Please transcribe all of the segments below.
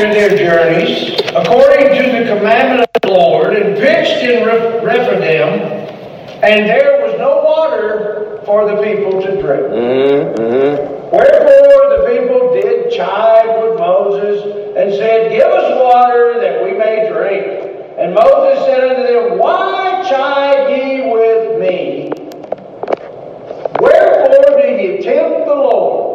after their journeys, according to the commandment of the Lord, and pitched in Rephidim, and there was no water for the people to drink. Wherefore the people did chide with Moses, and said, Give us water that we may drink. And Moses said unto them, Why chide ye with me? Wherefore do ye tempt the Lord?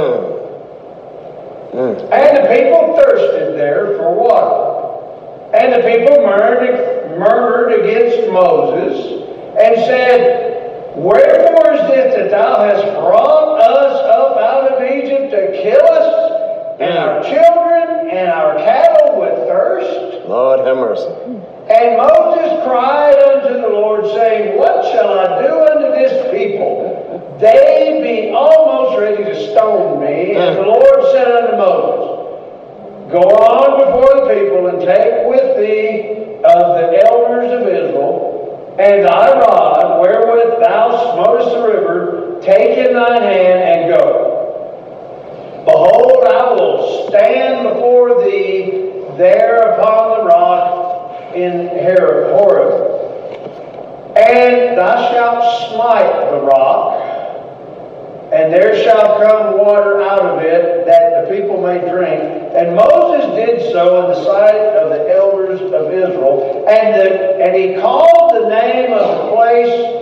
And the people thirsted there for water. And the people murmured against Moses, and said, Wherefore is it that thou hast brought us up out of Egypt to kill us, and our children, and our cattle with thirst? Lord have mercy. And Moses cried unto the Lord, saying, What shall I do unto this people? They be almost ready to stone me. And the Lord said unto Moses, Go on before the people, and take with thee of the elders of Israel, and thy rod, wherewith thou smotest the river, take in thine hand, and go. Behold, I will stand before thee there upon the rock in Horeb, and thou shalt smite the rock, and there shall come water out of it, that the people may drink. And Moses did so in the sight of the elders of Israel, and he called the name of the place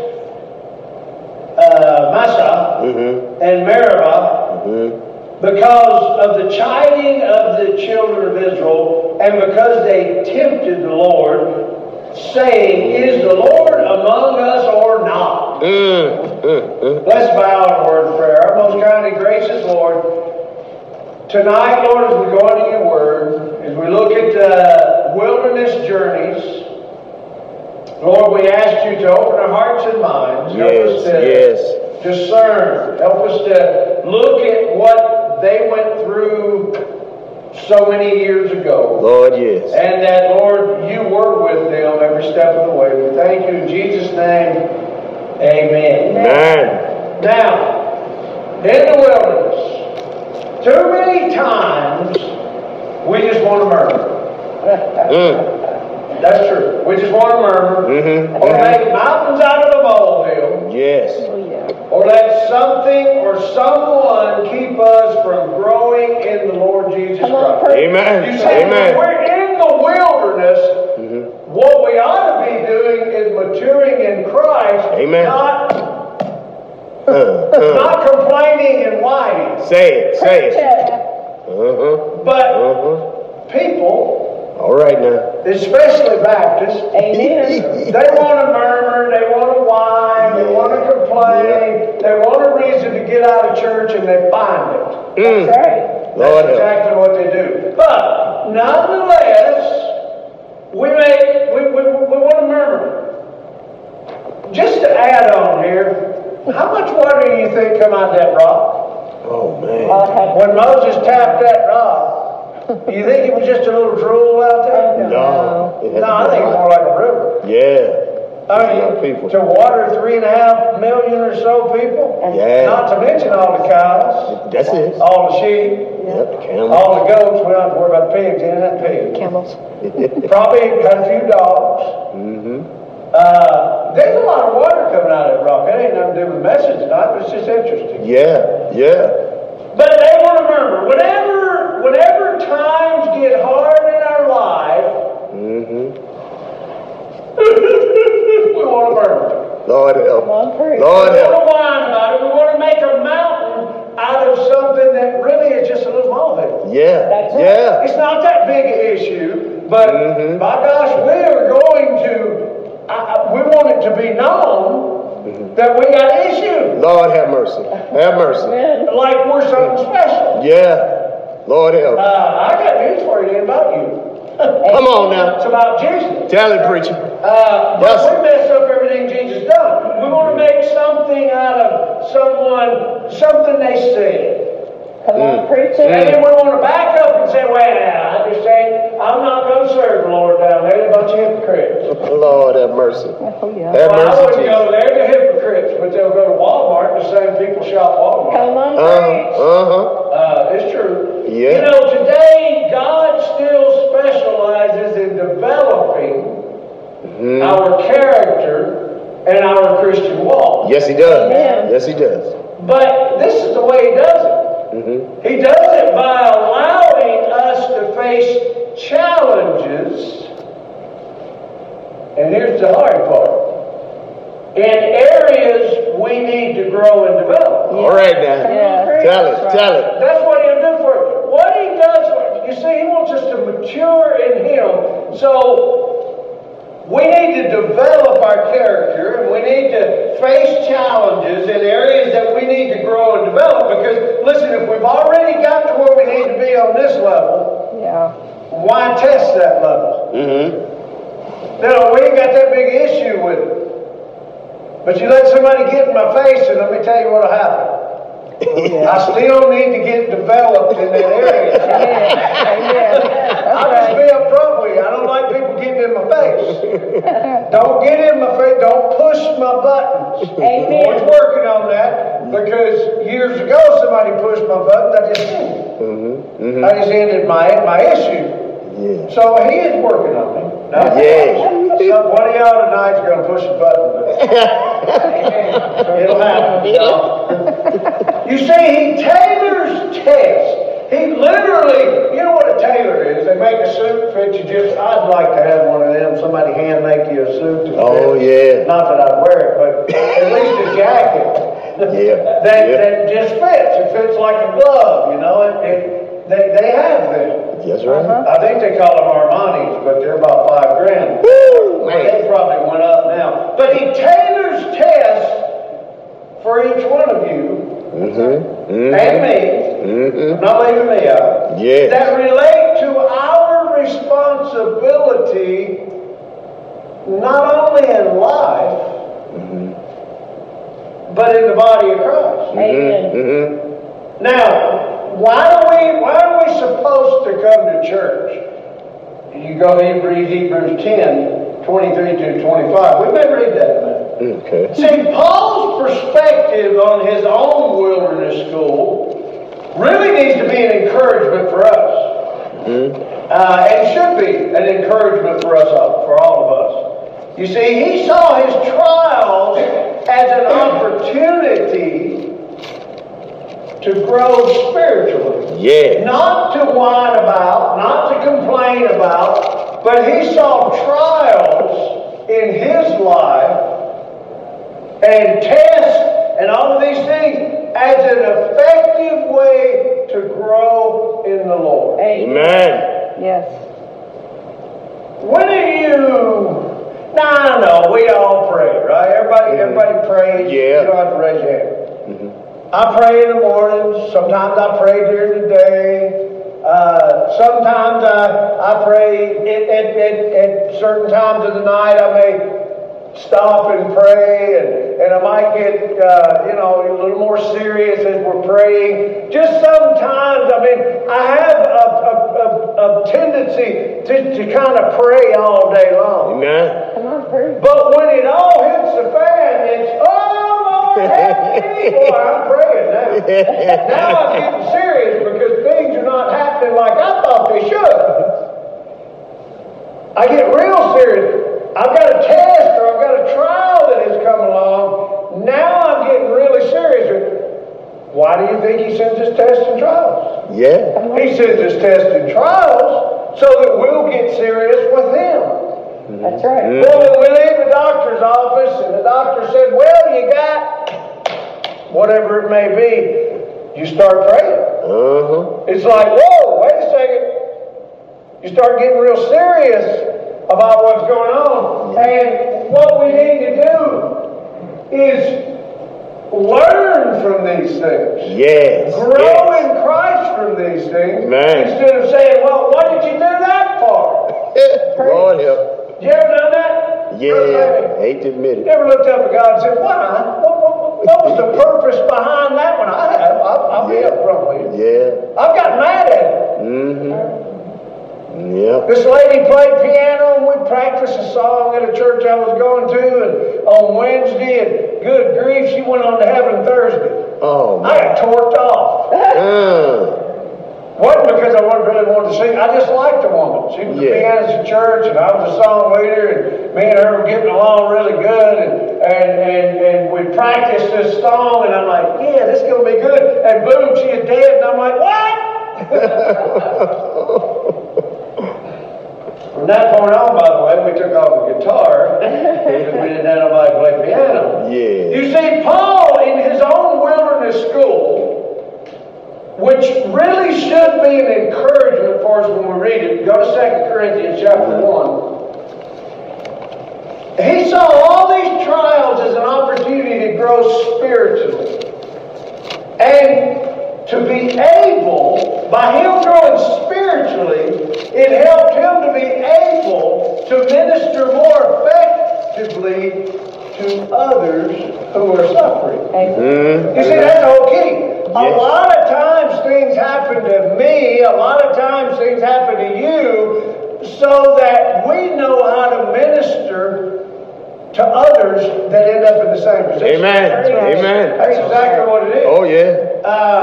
Massah and Meribah, because of the chiding of the children of Israel, and because they tempted the Lord, saying, Is the Lord among us or not? Let's bow in a word of prayer. Our most kind and gracious Lord, tonight, Lord, as we go into your word, as we look at wilderness journeys, Lord, we ask you to open our hearts and minds. Help us to discern. Help us to look at what they went through so many years ago. Lord, yes. And that, Lord, you were with them every step of the way. We thank you in Jesus' name. Amen. Amen. Now, in the wilderness, too many times we just want to murmur. That's true. We just want to murmur. Or make mountains out of a molehill. Yes. Or let something or someone keep us from growing in the Lord Jesus Christ. Amen. You see, when we're in the wilderness, what we ought to be doing is maturing in Christ, Amen. not complaining and whining. Say it. But people, all right now, especially Baptists, Amen. they want to murmur, they want to whine, they want to complain, they want a reason to get out of church, and they find it. That's right. That's exactly what they do. But nonetheless, we want to murmur. Just to add on here, how much water do you think come out of that rock? Oh man! When Moses tapped that rock, do you think it was just a little drool out there? No. I think it's more like a river. Yeah. I mean, to water 3.5 million or so people. Yeah. Not to mention all the cows. That's it. All the sheep. Yep, the camels. All the goats. We don't have to worry about pigs. Ain't that pigs? Camels. Probably had a few dogs. There's a lot of water coming out of that rock. It ain't nothing to do with the message tonight, but it's just interesting. Yeah. But they want to remember, whenever times get hard in our life, we want to murmur. Lord help. Come on, preach. Lord We want help. to whine about it. We want to make a mountain out of something that really is just a little molehill. Yeah. That's right. Yeah. It's not that big an issue, but by gosh, we are going to, we want it to be known that we got issues. Lord have mercy. Have mercy. Like we're something special. Yeah. Lord help. I got news for you. It ain't about you. Come on now. It's about Jesus. Tell it, preacher. But we mess up everything Jesus done. We want to make something out of something they said. Come on, preach And it. then we want to back up and say, well, I just saying, I'm not going to serve the Lord down there. They're a bunch of hypocrites. Lord have mercy. Oh, yeah. Have Well, I mercy, wouldn't go Jesus. there. They're hypocrites, but they'll go to Walmart. The same people shop Walmart. Come on, preach. It's true. Yeah. You know, today, God still developing our character and our Christian walk. Yes, he does. Amen. Yes, he does. But this is the way he does it. He does it by allowing us to face challenges. And here's the hard part. In areas we need to grow and develop. All right now. Yeah. Tell it. Tell it. That's what he'll do for you. What he does for you, you see, he wants us to mature in him. So we need to develop our character, and we need to face challenges in areas that we need to grow and develop. Because, listen, if we've already got to where we need to be on this level, Yeah. why test that level? No, we ain't got that big issue with it. But you let somebody get in my face, and let me tell you what'll happen. I still need to get developed in that area. I'll just be up front with you. I don't like people getting in my face. Don't get in my face. Don't push my buttons. Amen. Always working on that, because years ago somebody pushed my buttons. I just ended my issue. Yeah. So he is working on me. Now, one of y'all tonight's going to push a button. It'll happen. You see, he tailors tests. He literally, you know what a tailor is? They make a suit fit you just. I'd like to have one of them. Somebody hand make you a suit. Oh, yeah. Not that I'd wear it, but at least a jacket. Yeah. That just fits. It fits like a glove, you know. They have them. That's right. I think they call them Armani's, but they're about $5,000. Woo, man. They probably went up now. But he tailors tests for each one of you and me. I'm not leaving me out. Yes. That relate to our responsibility, not only in life, but in the body of Christ. Amen. Now, why are we supposed to come to church? You go to Hebrews 10, 23 to 25. We may read that a minute. Okay. See, Paul's perspective on his own wilderness school really needs to be an encouragement for us. And should be an encouragement for us all, for all of us. You see, he saw his trials as an opportunity to grow spiritually. Yeah. Not to whine about, not to complain about, but he saw trials in his life and tests and all of these things as an effective way to grow in the Lord. Amen. Yes. When are you... Now, I know, we all pray, right? Everybody prays. Yeah. You don't have to raise your hand. I pray in the mornings. Sometimes I pray during the day. Sometimes I pray at certain times of the night. I may stop and pray, and I might get a little more serious as we're praying. Just sometimes, I mean, I have a tendency to kind of pray all day long. Amen. Come on, preach. But when it all hits the fan, it's, oh, Lord, help me. Boy, I'm praying now. Now I'm getting serious because things are not happening like I thought they should. I get real serious. I've got a test or I've got a trial that has come along. Now I'm getting really serious. Why do you think he sends us tests and trials? Yeah. He sends us tests and trials so that we'll get serious with him. That's right. Well, when we leave the doctor's office and the doctor said, well, you got whatever it may be, you start praying. It's like, whoa, wait a second. You start getting real serious about what's going on. And what we need to do is learn from these things. Yes. Grow in Christ from these things. Amen. Instead of saying, well, what did you do that for? Lord help. You ever done that? Yeah. Hate to admit You it. ever looked up at God and said, why? What was the purpose behind that one? I have. I'll be up front with you. Yeah. I've got mad at it. Yep. This lady played piano and we practiced a song at a church I was going to and on Wednesday, and good grief, she went on to heaven Thursday. Oh, I man. got torqued off. Wasn't because I really wanted to sing. I just liked the woman. She was the pianist in church, and I was a song leader, and me and her were getting along really good, and we practiced this song, and I'm like, yeah, this is going to be good. And boom, she is dead, and I'm like, what? From that point on, by the way, we took off the guitar because we didn't have nobody play piano. Yeah. You see, Paul, in his own wilderness school, which really should be an encouragement for us when we read it. Go to 2 Corinthians chapter 1. He saw all these trials as an opportunity to grow spiritually. And to be able, by him growing spiritually, it helped him to be able to minister more effectively to others who are suffering. You see, that's the whole key. A lot of times things happen to me, a lot of times things happen to you, so that we know how to minister to others that end up in the same position. Amen. Amen. That's exactly what it is. Oh, yeah.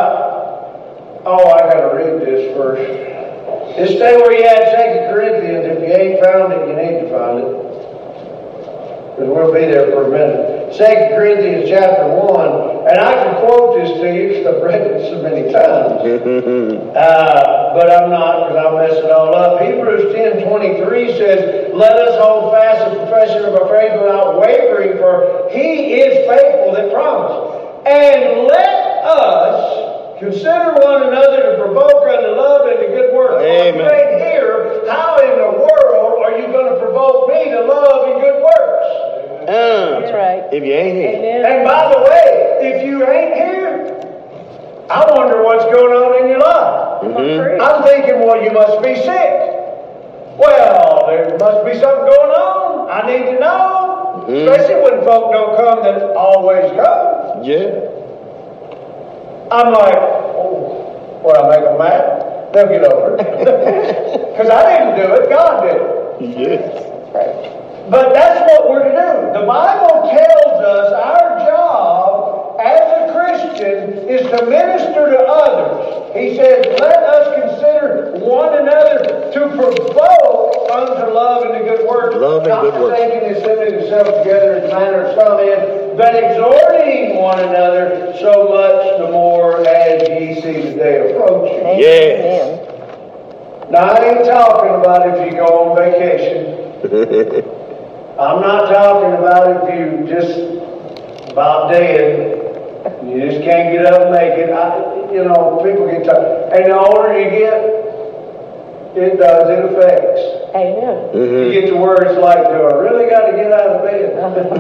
I got to read this first. Just stay where you at, 2 Corinthians. If you ain't found it, you need to find it. Because we'll be there for a minute. 2 Corinthians chapter 1. And I can quote this to you because I've read it so many times. But I'm not, because I'll mess it all up. Hebrews 10:23 says, let us hold fast the profession of our faith without wavering, for he is faithful that promised. And let us consider one another to provoke unto love and to good works. Amen. Right here, how in the world are you going to provoke me to love and good works? That's right. If you ain't here. Amen. And by the way, if you ain't here, I wonder what's going on in your life. I'm thinking, well, you must be sick. Well, there must be something going on. I need to know. Especially when folk don't come that always come. Yeah. I'm like, oh, well, I make them mad. They'll get over it. Because I didn't do it. God did it. Yeah. But that's what we're to do. The Bible tells us our job as a Christian is to minister to others. He says, let us consider one another to provoke unto love and to good works. Love and good works. Not forsaking and assembling themselves together as manner of some is, but exhorting one another so much the more as ye see the day approaching. Yes. Now, I ain't talking about if you go on vacation. I'm not talking about if you just about dead. You just can't get up and make it. People get tired. And the older you get, it affects. Amen. You get to where it's like, do I really got to get out of bed?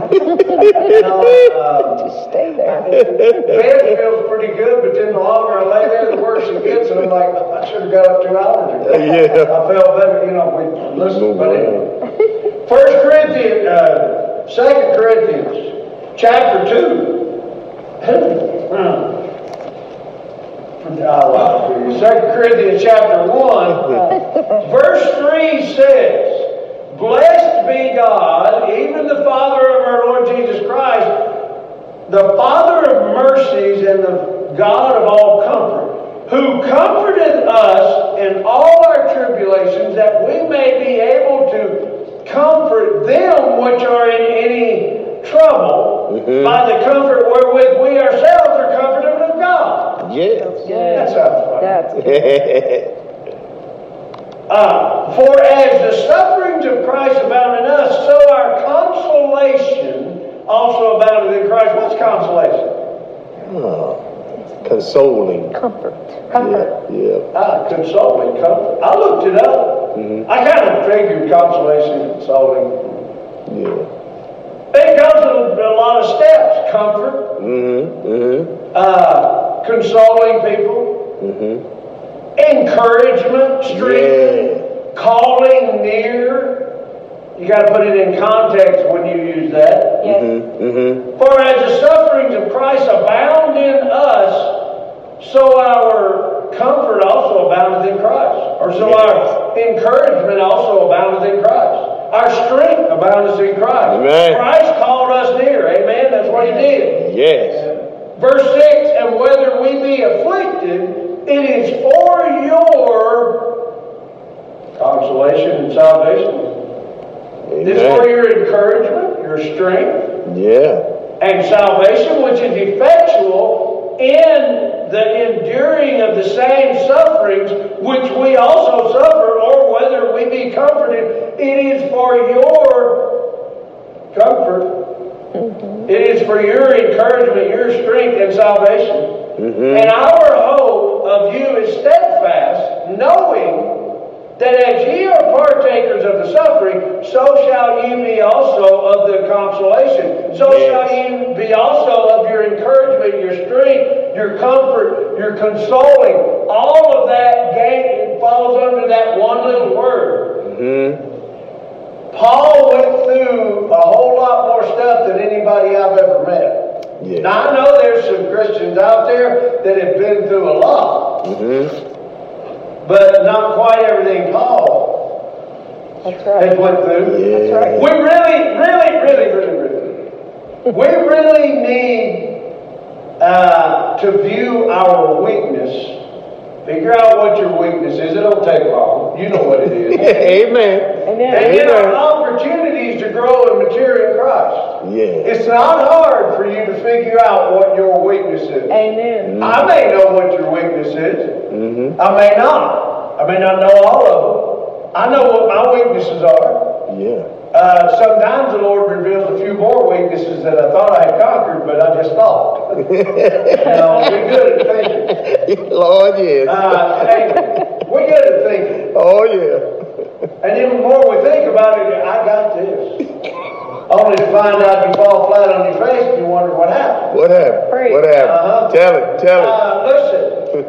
Just stay there. Bed feels pretty good, but then the longer I lay there, the worse it gets. And I'm like, I should have got up 2 hours ago. Yeah. I felt better, we listened. But anyway. 2 Corinthians, chapter 2. 2 Corinthians chapter 1, verse 3 says, blessed be God, even the Father of our Lord Jesus Christ, the Father of mercies and the God of all comfort, who comforteth us in all our tribulations, that we may be able to comfort them which are in any trouble by the comfort wherewith we ourselves are comforted of God. Yes. That sounds funny. That's For as the sufferings of Christ abound in us, so our consolation also abounded in Christ. What's consolation? Consoling. comfort. Yeah. Consoling, comfort. I looked it up. I kind of figured consolation and consoling. Yeah. It comes in a lot of steps. Comfort. Consoling people. Encouragement. Strength. Calling near. You got to put it in context when you use that. Yes. For as the sufferings of Christ abound in us, so our comfort also aboundeth in Christ. Or so our encouragement also aboundeth in Christ. Our strength aboundeth in Christ. Amen. Christ called us near. Amen. That's what he did. Yes. Verse 6, and whether we be afflicted, It is for your consolation and salvation. Amen. It's for your encouragement, your strength, Yeah. and salvation, which is effectual in the enduring of the same sufferings which we also suffer, or whether we be comforted. It is for your comfort. It is for your encouragement, your strength, and salvation. And our hope of you is steadfast, knowing that as ye are partakers of the suffering, so shall ye be also of the consolation. So shall ye be also of your encouragement, your strength, your comfort, your consoling. All of that falls under that one little word. Paul went through a whole lot more stuff than anybody I've ever met. Yeah. Now, I know there's some Christians out there that have been through a lot. But not quite everything Paul That's right. has went through. Yeah. That's right. We really need to view our weakness. Figure out what your weakness is. It don't take long. You know what it is. Amen. Amen. And get our opportunities to grow and mature in Christ. Yeah. It's not hard for you to figure out what your weakness is. Amen. I may know what your weakness is. I may not. I may not know all of them. I know what my weaknesses are. Yeah. Sometimes the Lord reveals a few more weaknesses that I thought I had conquered, but I just thought. We're good at thinking. Lord, yes. Hey, we're good at thinking. Oh, yeah. And then the more we think about it, I got this. Only to find out you fall flat on your face and you wonder what happened. What happened? Preach. What happened? Tell it. Listen.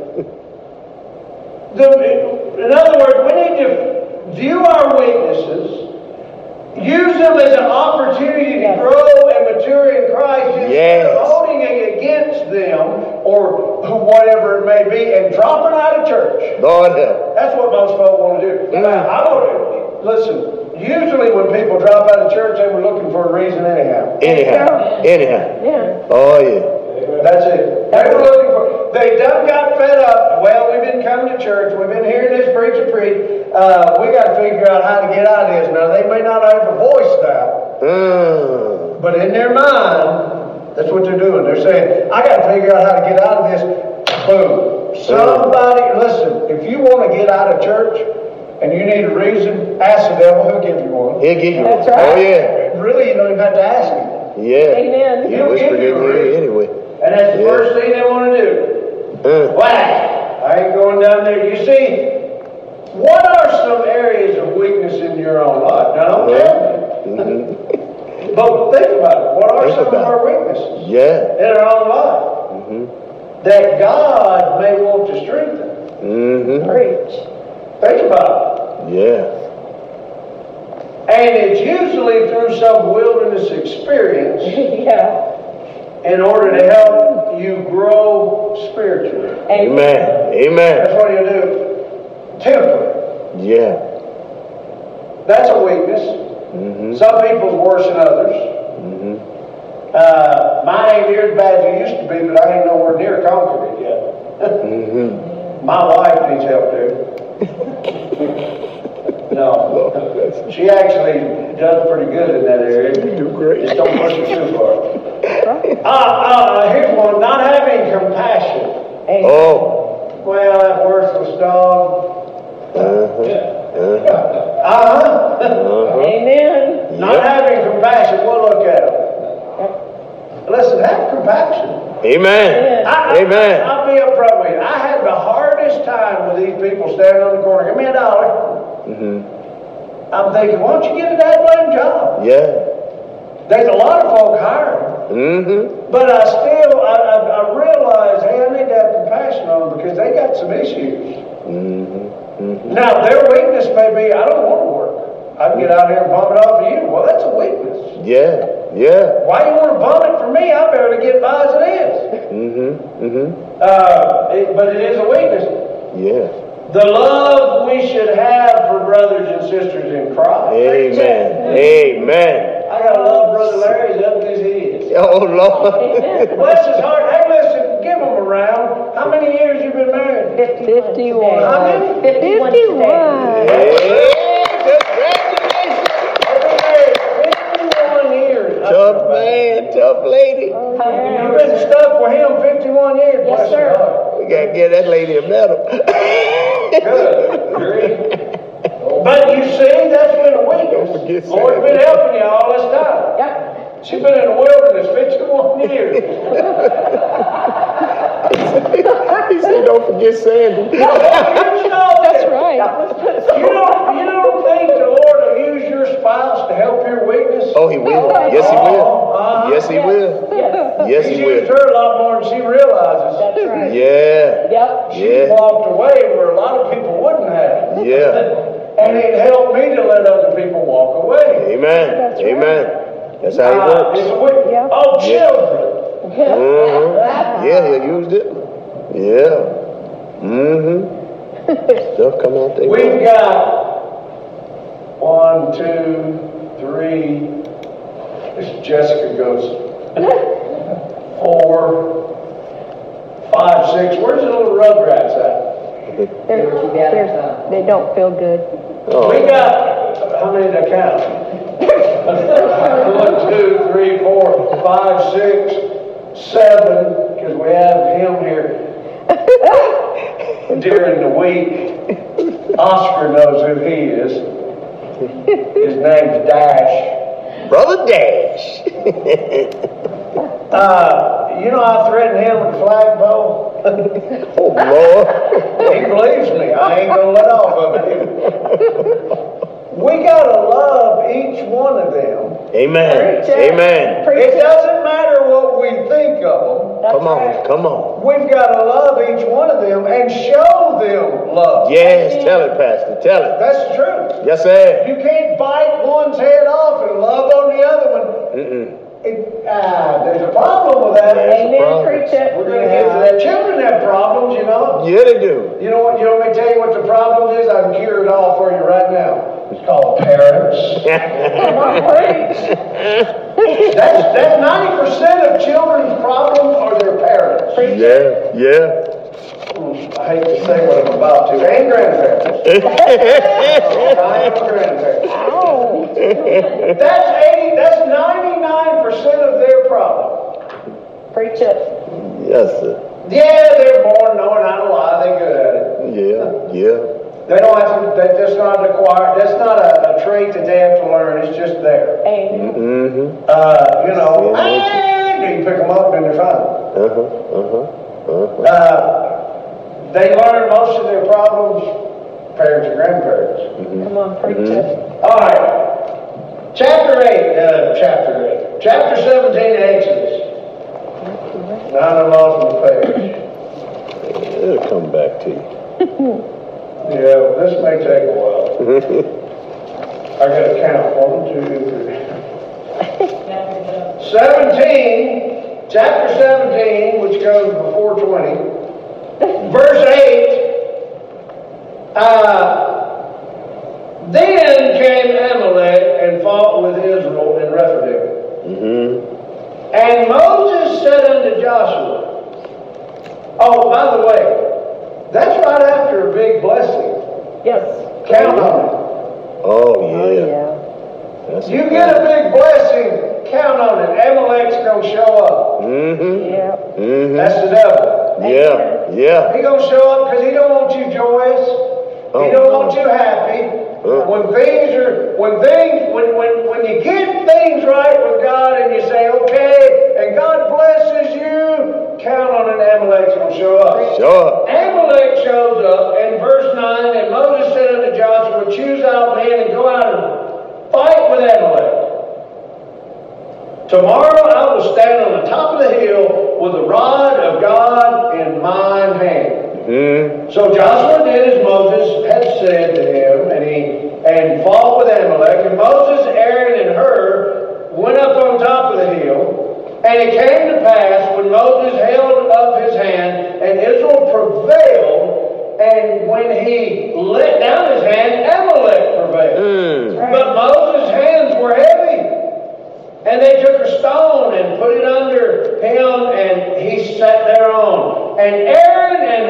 In other words, we need to view our weaknesses, use them as an opportunity to grow and mature in Christ instead of holding it against them or whatever it may be and dropping out of church. Lord help. That's what most folk want to do. Listen, usually when people drop out of church, they were looking for a reason anyhow. Anyhow. Yeah. Oh, yeah. That's it. They were looking for, they done got fed up. Well, we've been coming to church. We've been hearing this preacher preach. We got to figure out how to get out of this. Now, they may not ever voice that. But in their mind, that's what they're doing. They're saying, I got to figure out how to get out of this. Boom. Somebody, listen, if you want to get out of church and you need a reason, ask the devil. He'll give you one. He'll give you That's one. right. Oh, yeah. Really, you don't even have to ask him. Yeah. Amen. He whispered in your ear anyway. And that's the first thing they want to do. Whack! I ain't going down there. You see, what are some areas of weakness in your own life? Now, don't tell me. But think about it. What are some of our weaknesses in our own life that God may want to strengthen? Preach. Think about it. Yeah. And it's usually through some wilderness experience Yeah. in order to help you grow spiritually. Amen. That's what you do. Temper. Yeah. That's a weakness. Some people's worse than others. Mine ain't near as bad as it used to be, but I ain't nowhere near conquered it yet. My wife needs help too. No. She actually does pretty good in that area. You do great. Just don't push it too far. Here's one. Not having compassion. Oh. Well, that worthless dog. Amen. Not having compassion, we'll look at him. Listen, have compassion. Amen. Amen. I'll be upfront with you. I had the hardest time with these people standing on the corner. Give me $1. I'm thinking, why don't you get a that blame job? Yeah. There's a lot of folk hiring. But I realize, hey, I need to have compassion on them because they got some issues. Now, their weakness may be, I don't want to work. I can get out here and bum it off of you. Well, that's a weakness. Yeah. Yeah. Why you want to bum it for me? I better get by as it is. But it is a weakness. Yeah. The love we should have for brothers and sisters in Christ. Amen. Amen. I got to love Brother Larry as ugly as he is. Oh, Lord. Bless his heart. Hey, listen, give him a round. How many many years you been married? 51. How many? 51 today. Hey, congratulations. I've been married 51 years. Tough man, tough lady. You've been stuck with him 51 years. Yes, bless sir. your heart. We got to give that lady a medal. Good. But you see, that's been a weakness. Don't forget Lord's Sandy. been helping you all this time. Yep. She's been in the wilderness 51 years. He said, don't forget Sandy. That's right. You don't think the Lord will use your spouse to help your weakness? Oh, he will. Yes, he will. Yes, he will. Yes. Yes, He's he used will. her a lot more than she realizes. That's right. Yeah. Yep. She Yeah. walked away where a lot of people wouldn't have. Yeah. And it helped me to let other people walk away. Amen. That's right. Amen. That's how he It's works. a weakness. Yeah. Oh, children. Yeah, he used it. Yeah. Stuff come out there. We've got 1, 2, 3. This Jessica goes 4, 5, 6. Where's the little rugrats at? They don't feel good. Oh. We got, how many did I count? 1, 2, 3, 4, 5, 6, 7, because we have him here during the week. Oscar knows who he is. His name's Dash. Brother Dash. You know I threatened him with a flagpole? Oh, Lord. He believes me. I ain't gonna let off of it. We gotta love each one of them. Amen. Amen. It doesn't matter what we think of them. Come on. Come on. We've gotta love each one of them and show them love. Yes, tell it, Pastor. Tell it. That's the truth. Yes, sir. You can't bite one's head off and love on the other one. There's a problem with that. There's a Amen. problem. Preach it. We're going to get to that. Children have problems, you know. Yeah, they do. You know what? You want me to tell you what the problem is? I can cure it all for you right now. It's called parents. Come on, preach. That's 90% of children's problems are their parents. Yeah, yeah. I hate to say what I'm about to. And grandparents. I am a grandparent. Oh. That's 99% of their problem. Preach it. Yes, sir. Yeah, they're born knowing how to lie. They're good at it. Yeah, yeah. They don't have to. That's not acquired. That's not a trait that they have to learn. It's just there. Amen. You know, you pick them up and they're fine. They learn most of their problems, parents and grandparents. Come on, preach it. All right. Chapter 17 Exodus. Now I lost my page. It'll come back to you. Yeah, this may take a while. I got to count. 1, 2, 3. 17, chapter 17, which goes before 20, verse 8. Then came Amalek and fought with Israel in Rephidim. And Moses said unto Joshua, oh, by the way, that's right after a big blessing. Yes. Count on it. Oh, Oh, yeah. yeah. That's You get a big blessing, count on it. Amalek's going to show up. Yeah. That's the devil. Yeah, yeah. He going to show up because he don't want you joyous. He don't want you happy. When you get things right with God and you say, okay, and God blesses you, count on it, Amalek's going to show up. Sure. Amalek shows up in verse 9, and Moses said unto Joshua, choose out men and go out and fight with Amalek. Tomorrow I will stand on the top of the hill with the rod of God in mine hand. So Joshua did as Moses had said to him, and fought with Amalek. And Moses, Aaron, and Hur went up on top of the hill. And it came to pass when Moses held up his hand, and Israel prevailed, and when he let down his hand, Amalek prevailed. But Moses' hands were heavy. And they took a stone and put it under him, and he sat thereon. And Aaron and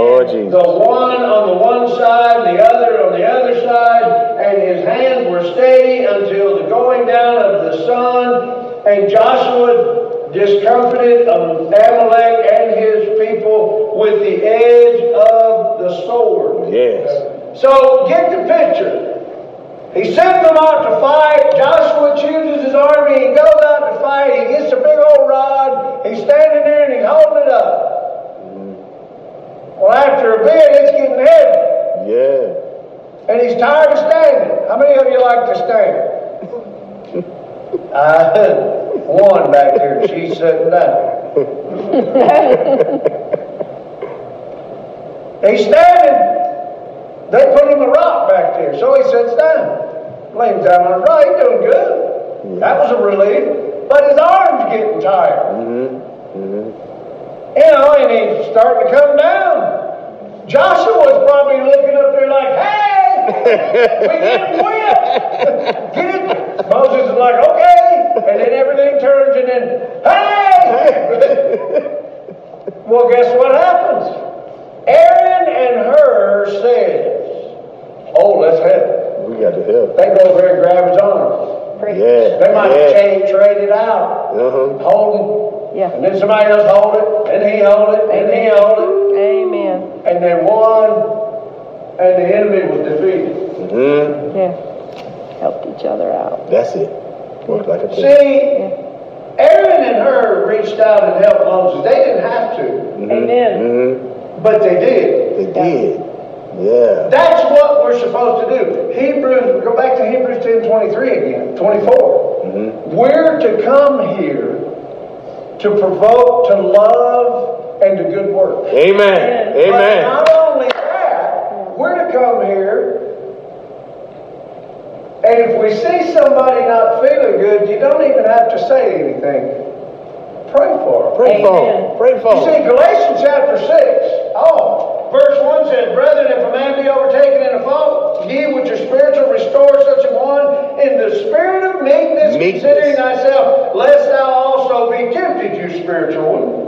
Lord Jesus. The one on the one side, the other on the other side, and his hands were steady until the going down of the sun. And Joshua discomfited Amalek and his people with the edge of the sword. Yes. So get the picture. He sent them out to fight. Joshua chooses his army. He goes out to fight. He gets a big old rod. He's standing there and he's holding it up. Well, after a bit, it's getting heavy. Yeah. And he's tired of standing. How many of you like to stand? One back there. She's sitting down. He's standing. They put him a rock back there, so he sits down. Lays down on his right, he's doing good. That was a relief. But his arm's getting tired. You know, and he's starting to come down. Joshua was probably looking up there like, hey, we didn't win. Get it? Moses is like, okay. And then everything turns and then, hey. Well, guess what happens? Aaron and Hur says, oh, let's help. We got to help. They go over there and grab his arm. Yeah. They might trade it out. Hold him. Yeah. And then somebody else hold it. And he hold it. And he hold it. Amen. And they won. And the enemy was defeated. Yeah. Helped each other out. That's it. Worked like a team. See, Aaron and Hur reached out and helped Moses. They didn't have to. Amen. But they did. They did. Yeah. That's what we're supposed to do. Go back to Hebrews 10:23 again, 24. We're to come here to provoke to love and to good works. Amen. But Amen. not only that, we're to come here, and if we see somebody not feeling good, you don't even have to say anything. Pray for them. Pray for them. Pray for You them. see, Galatians chapter 6, verse 1 says, Brethren, if a man be overtaken in a fault, ye which are spiritual, restore such a one in the spirit of meekness, considering thyself, lest thou also be tempted, you spiritual one.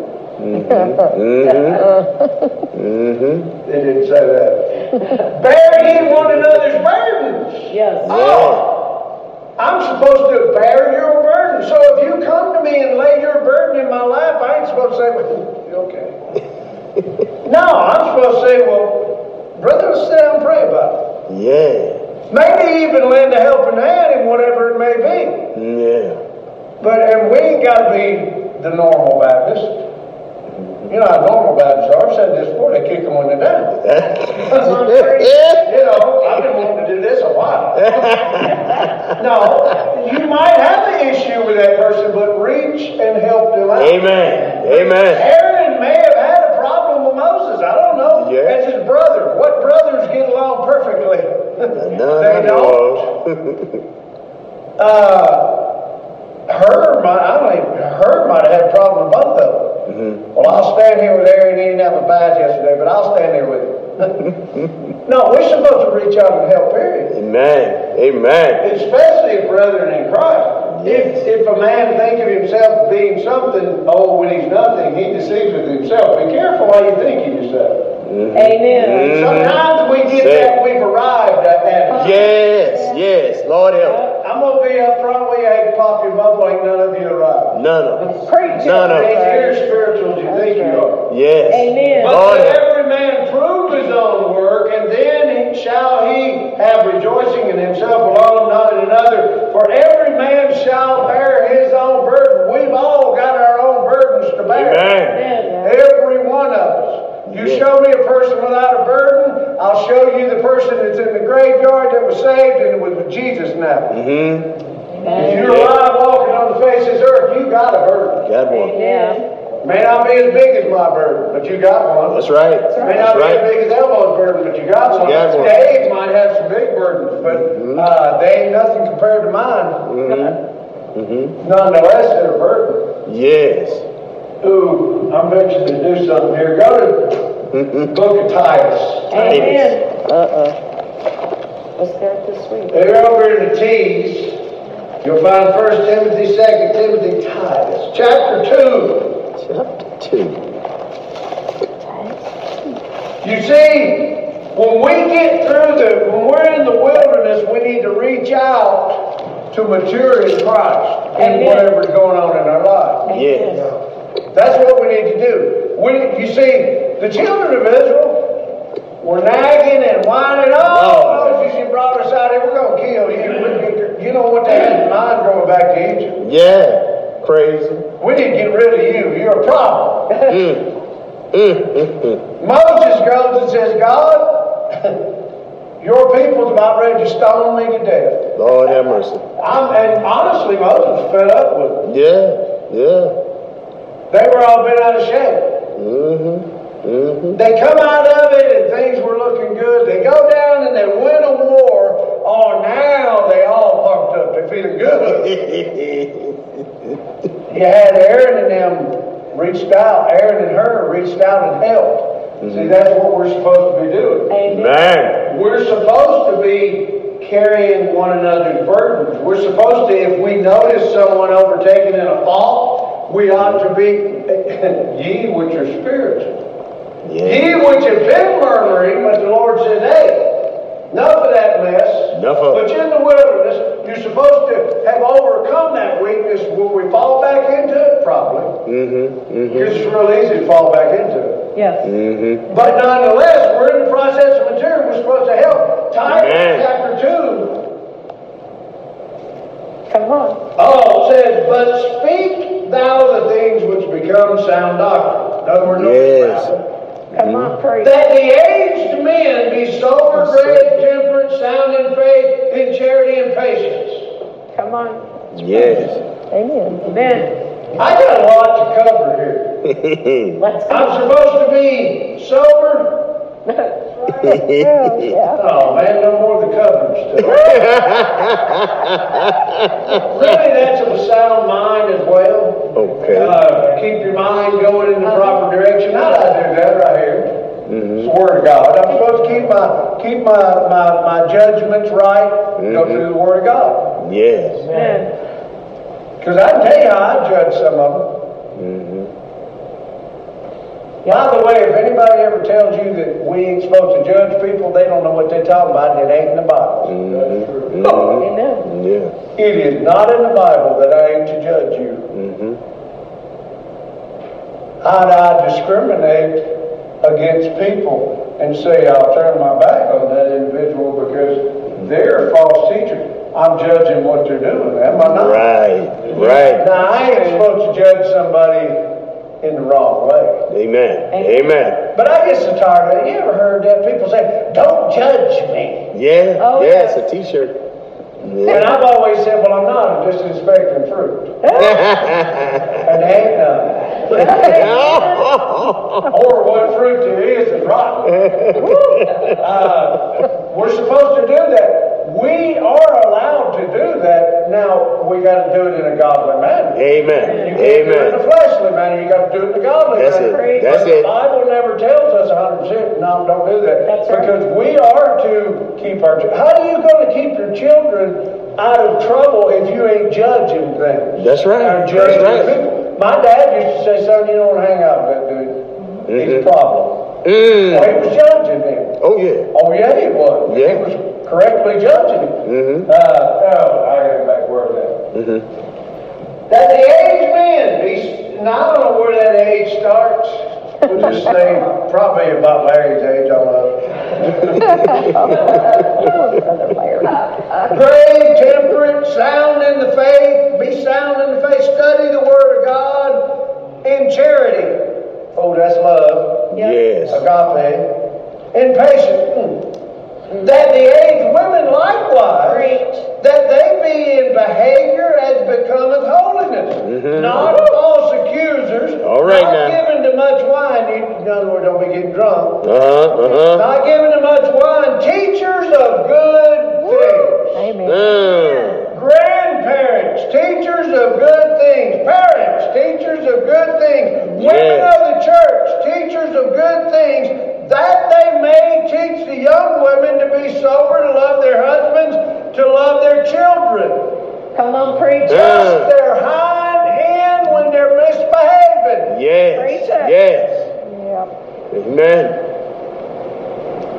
They didn't say that. Bear ye one another's burdens. Yes. I'm supposed to bear your burden. So if you come to me and lay your burden in my lap, I ain't supposed to say, well, you okay? No, I'm supposed to say, well, brother, let's sit down and pray about it. Yeah. Maybe even lend a helping hand in whatever it may be. Yeah. And we ain't got to be the normal Baptist. You know how normal Baptists are. I've said this before, they kick them when they're down. You know, I've been wanting to do this a while. No, you might have an issue with that person, but reach and help them out. Amen. Amen. Aaron may have had a problem with Moses. I don't know. Yeah. As his brother. What brothers get along perfectly? They don't. Hur might have had a problem with both of them. Well, I'll stand here with Aaron. He didn't have a badge yesterday, but I'll stand there with him. No, we're supposed to reach out and help, period. Amen. Amen. Especially brethren in Christ. Yes. If a man think of himself being something, when he's nothing, he deceives with himself. Be careful how you think of yourself. Amen. Sometimes we get that we've arrived at that. Yes. Lord help. I'm going to be up front with you. I hate to pop your bubble. Ain't none of you arrived. None of us. Preach it. None of us. You're spiritual as you think you are. Yes. Amen. But Lord let help. every man prove his own work, and then shall he have rejoicing in himself alone, not in another. For every man shall bear his own burden. We've all got our own burdens to bear. Amen. Every one of us. You show me a person without a burden, I'll show you the person that's in the graveyard that was saved and was with Jesus now. If you're alive walking on the face of this earth, you got a burden. Got one. Yeah. May not be as big as my burden, but you got one. That's right. May not be as big as Elmo's burden, but you got one. got one. Dave might have some big burdens, but they ain't nothing compared to mine. Nonetheless, they're a burden. Yes. Ooh, I'm anxious to do something here. Go to Book of Titus. Amen. Let's start this week. They're over in the T's. You'll find 1 Timothy, 2 Timothy, Titus. Chapter 2. Chapter 2. You see, when we get through when we're in the wilderness, we need to reach out to mature in Christ in whatever's going on in our lives. Yes. That's what we need to do. You see, the children of Israel were nagging and whining, oh, Moses, you brought us out here, we're going to kill you. You know what they had in mind going back to Egypt? Yeah. Crazy. We need to get rid of you. You're a problem. Moses goes and says, God, your people's about ready to stone me to death. Lord have mercy. And honestly, Moses was fed up with it. Yeah. They were all bent out of shape. They come out of it and things were looking good. They go down and they win a war. Oh, now they all pumped up. They're feeling good. You had Aaron and them reached out. Aaron and Hur reached out and helped. See, that's what we're supposed to be doing. Amen. We're supposed to be carrying one another's burdens. We're supposed to, if we notice someone overtaken in a fault, we ought to be, ye which are spiritual. Yeah. Ye which have been murmuring, but the Lord says, hey, enough of that mess. Enough of But in the wilderness, you're supposed to have overcome that weakness. Will we fall back into it? Probably. Because it's real easy to fall back into it. Yes. But nonetheless, we're in the process of maturing. We're supposed to help. Titus chapter 2. Come on. Oh, it says, but speak thou the things which become sound doctrine. In other words, Yes. Come on, preach. that the aged men be sober, grave, temperate, sound in faith, in charity, and patience. Come on. Yes. Amen. Amen. I got a lot to cover here. Let's go. I'm supposed to be sober. Well, yeah. Oh man, no more of the covering stuff. Really, that's of a sound mind as well. Okay. Keep your mind going in the proper direction. How do I do that right here? It's the Word of God. I'm supposed to keep my judgments right. Go through the Word of God. Yes. Amen. Because I can tell you how I judge some of them. By the way, if anybody ever tells you that we ain't supposed to judge people, they don't know what they're talking about. It ain't in the Bible. Amen. Yeah. It is not in the Bible that I ain't to judge you. How do I discriminate against people and say I'll turn my back on that individual because they're a false teacher? I'm judging what they're doing, am I not? Right. Now, I ain't supposed to judge somebody in the wrong way. Amen. But I get so tired of it. You ever heard that? People say, don't judge me. Yeah. Oh, It's a t-shirt. Yeah. And I've always said, well, I'm not. I'm just inspecting fruit. And there ain't none. Or what fruit there is rotten. We're supposed to do that. We are allowed to do that. Now, we got to do it in a godly manner. Amen. You can't do it in a fleshly manner. You got to do it in a godly That's manner. it. That's But the it. Bible never tells us 100%. No, don't do that. That's right. Because we are to keep our. How are you going to keep your children out of trouble if you ain't judging things? That's right. Or judging That's right. people? My dad used to say, "Son, you don't hang out with that dude. He's a problem." Well, he was judging him. Oh yeah. Oh yeah, he was. Yeah. He was correctly judging him. I got back word that. That the aged men, now I don't know where that age starts. We'll just say probably about Larry's age on up. Brother Larry. Grave, temperate, sound in the faith, be sound in the faith, study the Word of God in charity. Oh, that's love. Yes. Agape. In patience. That the aged women likewise, that they be in behavior as becometh holiness, not false accusers, All right, not now. given to much wine. In other words, don't be getting drunk. Uh-huh. Not given to much wine, teachers of good things. Amen. Grandparents, teachers of good things. Parents, teachers of good things. Women Yes. of the church, teachers of good things, that they may teach the young women to be sober, to love their husbands, to love their children. Come on, preacher. Just their hind end when they're misbehaving. Yes. Preach it. Yes. Yeah. Amen.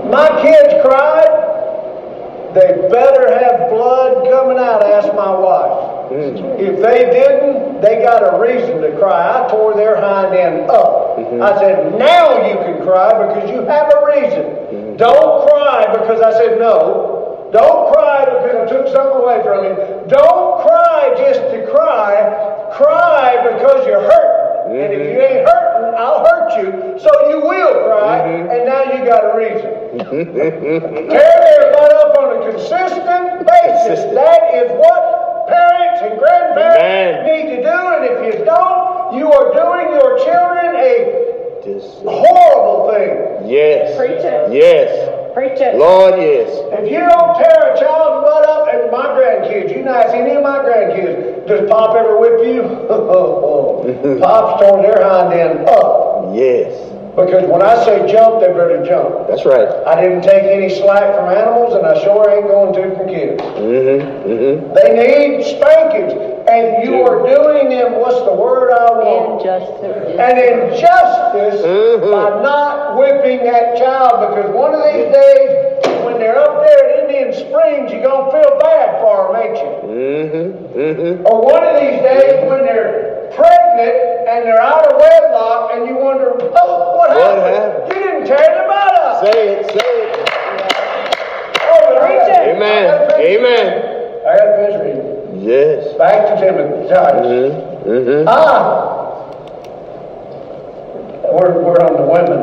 My kids cried, they better have blood coming out, asked my wife. If they didn't, they got a reason to cry. I tore their hind end up. I said, now you can cry because you have a reason. Don't cry because I said no. Don't cry because I took something away from you. Don't cry just to cry. Cry because you're hurt. And if you ain't hurting, I'll hurt you. So you will cry, and now you got a reason. Tear their butt up on a consistent basis. That is what parents and grandparents need to do. And if you don't, you are doing your children a horrible thing. Yes. Preach it. Yes. Preach it. Lord, yes. If you don't tear a child's butt up, and my grandkids, you know, ask any of my grandkids, does Pop ever whip you? Pop's tore their hind end up. Yes. Because when I say jump, they better jump. That's right. I didn't take any slack from animals, and I sure ain't going to from kids. They need spankings, and you are doing them, what's the word I want? Injustice. An injustice by not whipping that child, because one of these days, when they're up there at Indian Springs, you're going to feel bad for them, ain't you? Or one of these days, when they're pregnant and they're out of wedlock, and you wonder, oh, what happened? You didn't tear the butt up. Say it, say it. Oh, Amen. Amen. I got to finish reading. Yes. Back to Timothy. Titus. We're on the women.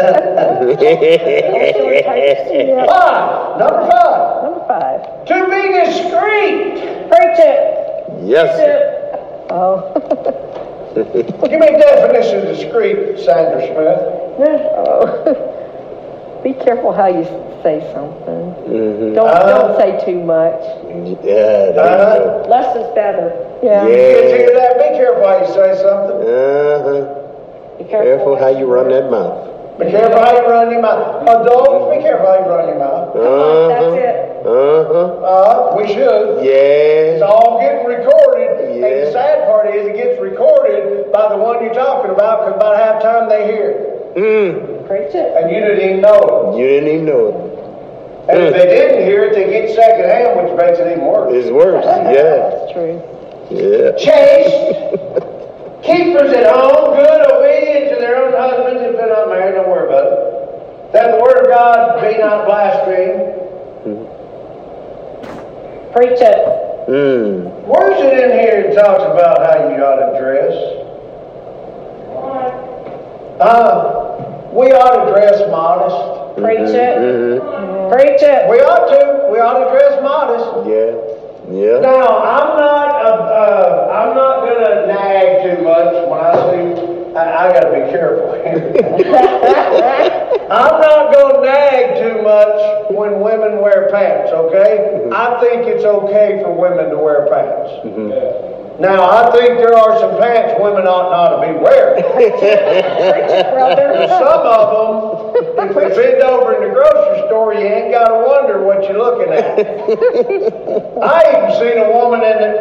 Number five. To be discreet. Preach it. Yes. Oh. Give me a definition of discreet, Sandra Smith. Oh. Be careful how you say something. Don't say too much. Yeah. Less is better. Yeah. Kids hear that? Be careful how you say something. Be Careful how you run that mouth. Be careful how you run your mouth. Adults, be careful how you run your mouth. That's it. We should. Yes. It's all getting recorded. And the Yes. sad part is it gets recorded by the one you're talking about, because about half time they hear it. Preach it. And you didn't even know You didn't even know it. it. And if they didn't hear it, they get second hand, which makes it even worse. It's worse. Yeah. That's true. Yeah. Chaste, keepers at home, good, obedient to their own husbands if they're not married, don't worry about it. That the word of God be not blasphemed. Preach it. Where is it in here that talks about how you ought to dress? We ought to dress modest. Preach it. Preach it. We ought to. We ought to dress modest. Yeah. Yeah. Now, I'm not going to nag too much when I see. I got to be careful here. I'm not going to nag too much when women wear pants, okay? I think it's okay for women to wear pants. Now, I think there are some pants women ought not to be wearing. Preach it, brother. Some of them, if they bend over in the grocery store, you ain't got to wonder what you're looking at. I even seen a woman in the...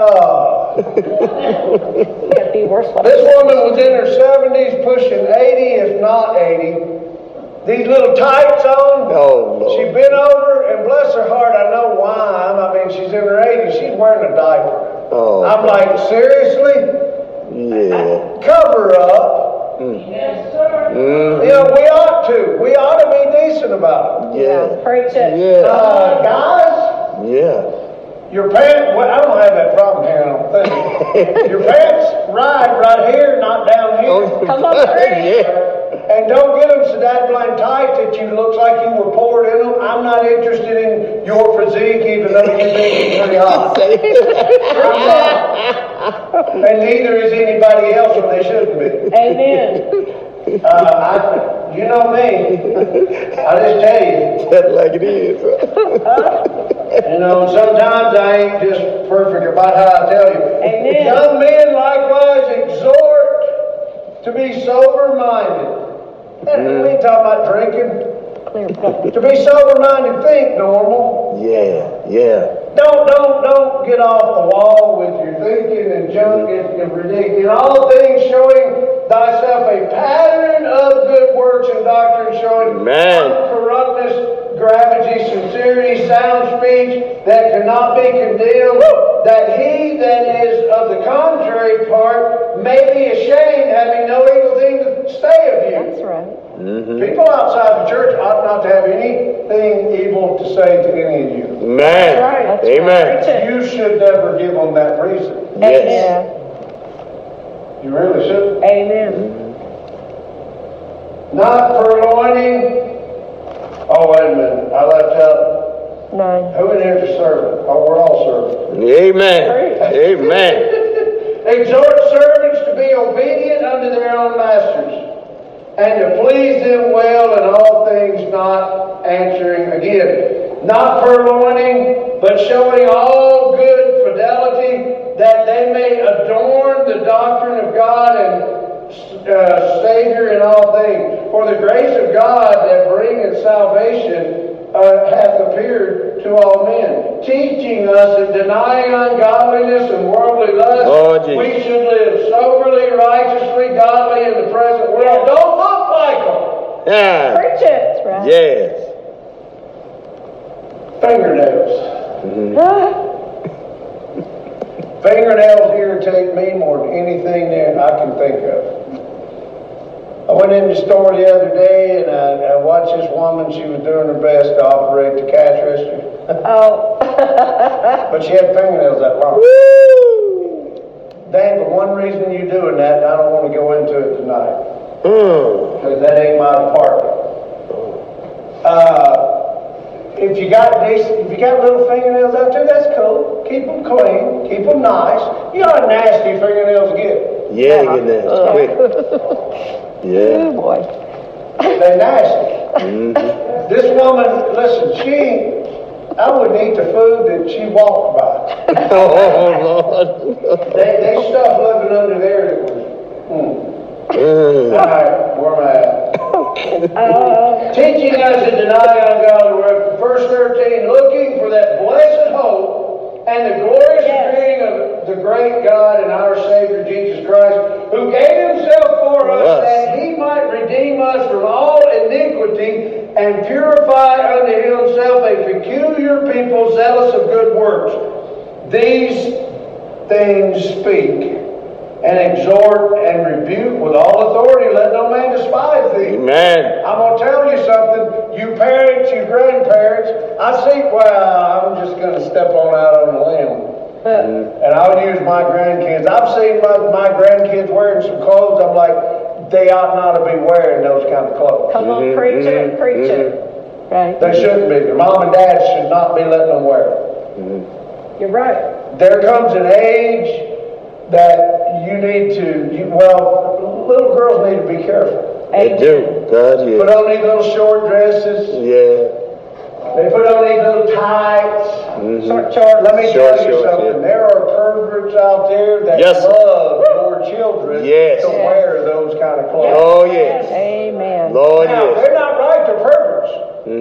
It'd be worse. This woman was in her 70s, pushing 80, if not 80. These little tights on. Oh, Lord. She bent over, and bless her heart, I know why. I mean, she's in her 80s. She's wearing a diaper. Oh, I'm like, seriously? yeah. Cover up. Yes, sir. You know, we ought to. We ought to be decent about it. Yeah. Preach it. Yeah. Guys, Yeah. your pants, well, I don't have that problem here, I don't think. Your pants ride right here, not down here. Come on, preach. Yeah. And don't get them so that blind tight that you look like you were poured in them. I'm not interested in your physique, even though you think it's pretty hot. I'm not. And neither is anybody else, and they shouldn't be. Amen. You know me. I just tell you. That's like it is. You know, sometimes I ain't just perfect about how I tell you. Amen. Young men likewise exhort to be sober-minded. And we ain't talking about drinking. To be sober-minded, think normal. Yeah. Yeah. Don't get off the wall with your thinking and junk and ridiculous. In all things showing thyself a pattern of good works and doctrine, showing uncorruptness be sound speech that cannot be condemned, that he that is of the contrary part may be ashamed, having no evil thing to say of you. That's right. People outside the church ought not to have anything evil to say to any of you. Amen. That's Amen. right. You should never give them that reason. Yes. You really shouldn't. Amen. Not purloining. Oh, wait a minute. I left out. 9. Who in here is a servant? Oh, we're all servants. Amen. Amen. Exhort servants to be obedient unto their own masters, and to please them well in all things, not answering again. Not purloining, but showing all good fidelity, that they may adorn the doctrine of God and Savior in all things. For the grace of God that bringeth salvation hath appeared to all men, teaching us that denying ungodliness and worldly lust, we should live soberly, righteously, godly in the present world. Don't look like them. Yeah. Preach it. That's right. Yes. Fingernails. Fingernails irritate me more than anything that I can think of. I went in the store the other day and I watched this woman. She was doing her best to operate the cash register. Oh. But she had fingernails that long. Dang, for one reason you're doing that, and I don't want to go into it tonight. Because that ain't my department. If you got little fingernails out there, that's cool. Keep them clean. Keep them nice. You know how nasty fingernails get. Yeah, they get nasty quick. Yeah. Oh, boy. They're nasty. This woman, listen, I wouldn't eat the food that she walked by. Oh, Lord. They stuff living under there that was, All right, where am I at? Teaching us to deny ungodly work. Verse 13, looking for that blessed hope and the glorious appearing of the great God and our Savior Jesus Christ, who gave himself for us that he might redeem us from all iniquity and purify unto himself a peculiar people zealous of good works. These things speak and exhort and rebuke with all authority. Let no man despise thee. Amen. I'm going to tell you something. You parents, you grandparents, I'm just going to step out on a limb. And I'll use my grandkids. I've seen my grandkids wearing some clothes. I'm like, they ought not to be wearing those kind of clothes. Come on, preach it, preach it. Right. They shouldn't be. Their mom and dad should not be letting them wear it. You're right. There comes an age that you need to, little girls need to be careful. They do. God, yeah. Put on these little short dresses. Yeah. They put on these little tights. Short. Let me tell you something. There are perverts out there that love your children to wear those kind of clothes. Oh, yes. Amen. Lord, now, yes. they're not right, they're perverts.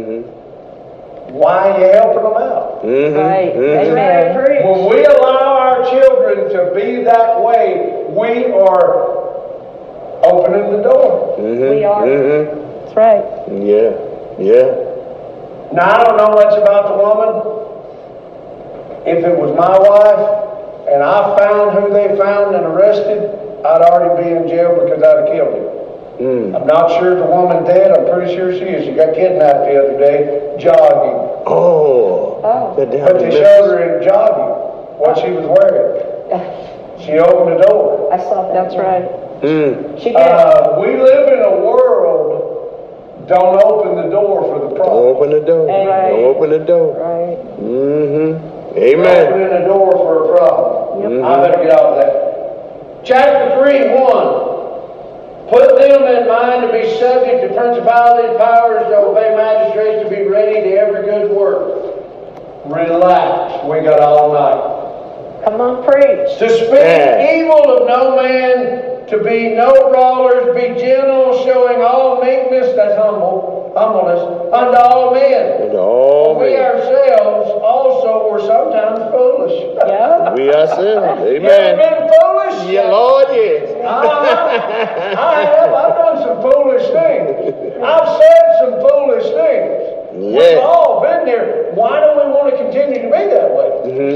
Why are you helping them out? Right. Amen. When we allow our children to be that way, we are opening the door. We are. That's right. Yeah. Yeah. Now, I don't know much about the woman. If it was my wife and I found who they found and arrested, I'd already be in jail because I'd have killed him. I'm not sure if the woman's dead. I'm pretty sure she is. She got kidnapped the other day jogging. Oh. But they showed her in jogging what she was wearing. She opened the door. I saw that. That's right. She did. We live in a world. Don't open the door for the problem. Don't open the door. Right. Don't open the door. Right. Amen. Opening the door for a problem. I better get off that. Chapter 3:1. Put them in mind to be subject to principalities, powers, to obey magistrates, to be ready to every good work. Relax. We got all night. Come on, preach. To speak evil of no man, to be no brawlers, be gentle, showing all meekness, that's humbleness, unto all men. And all we men. ourselves also were sometimes foolish. Yeah. We ourselves. You ever Amen. been foolish? Yeah, Lord, yes. I have. I've done some foolish things. I've said some foolish things. Yeah. We've all all been there. Why do we want to continue to be that way?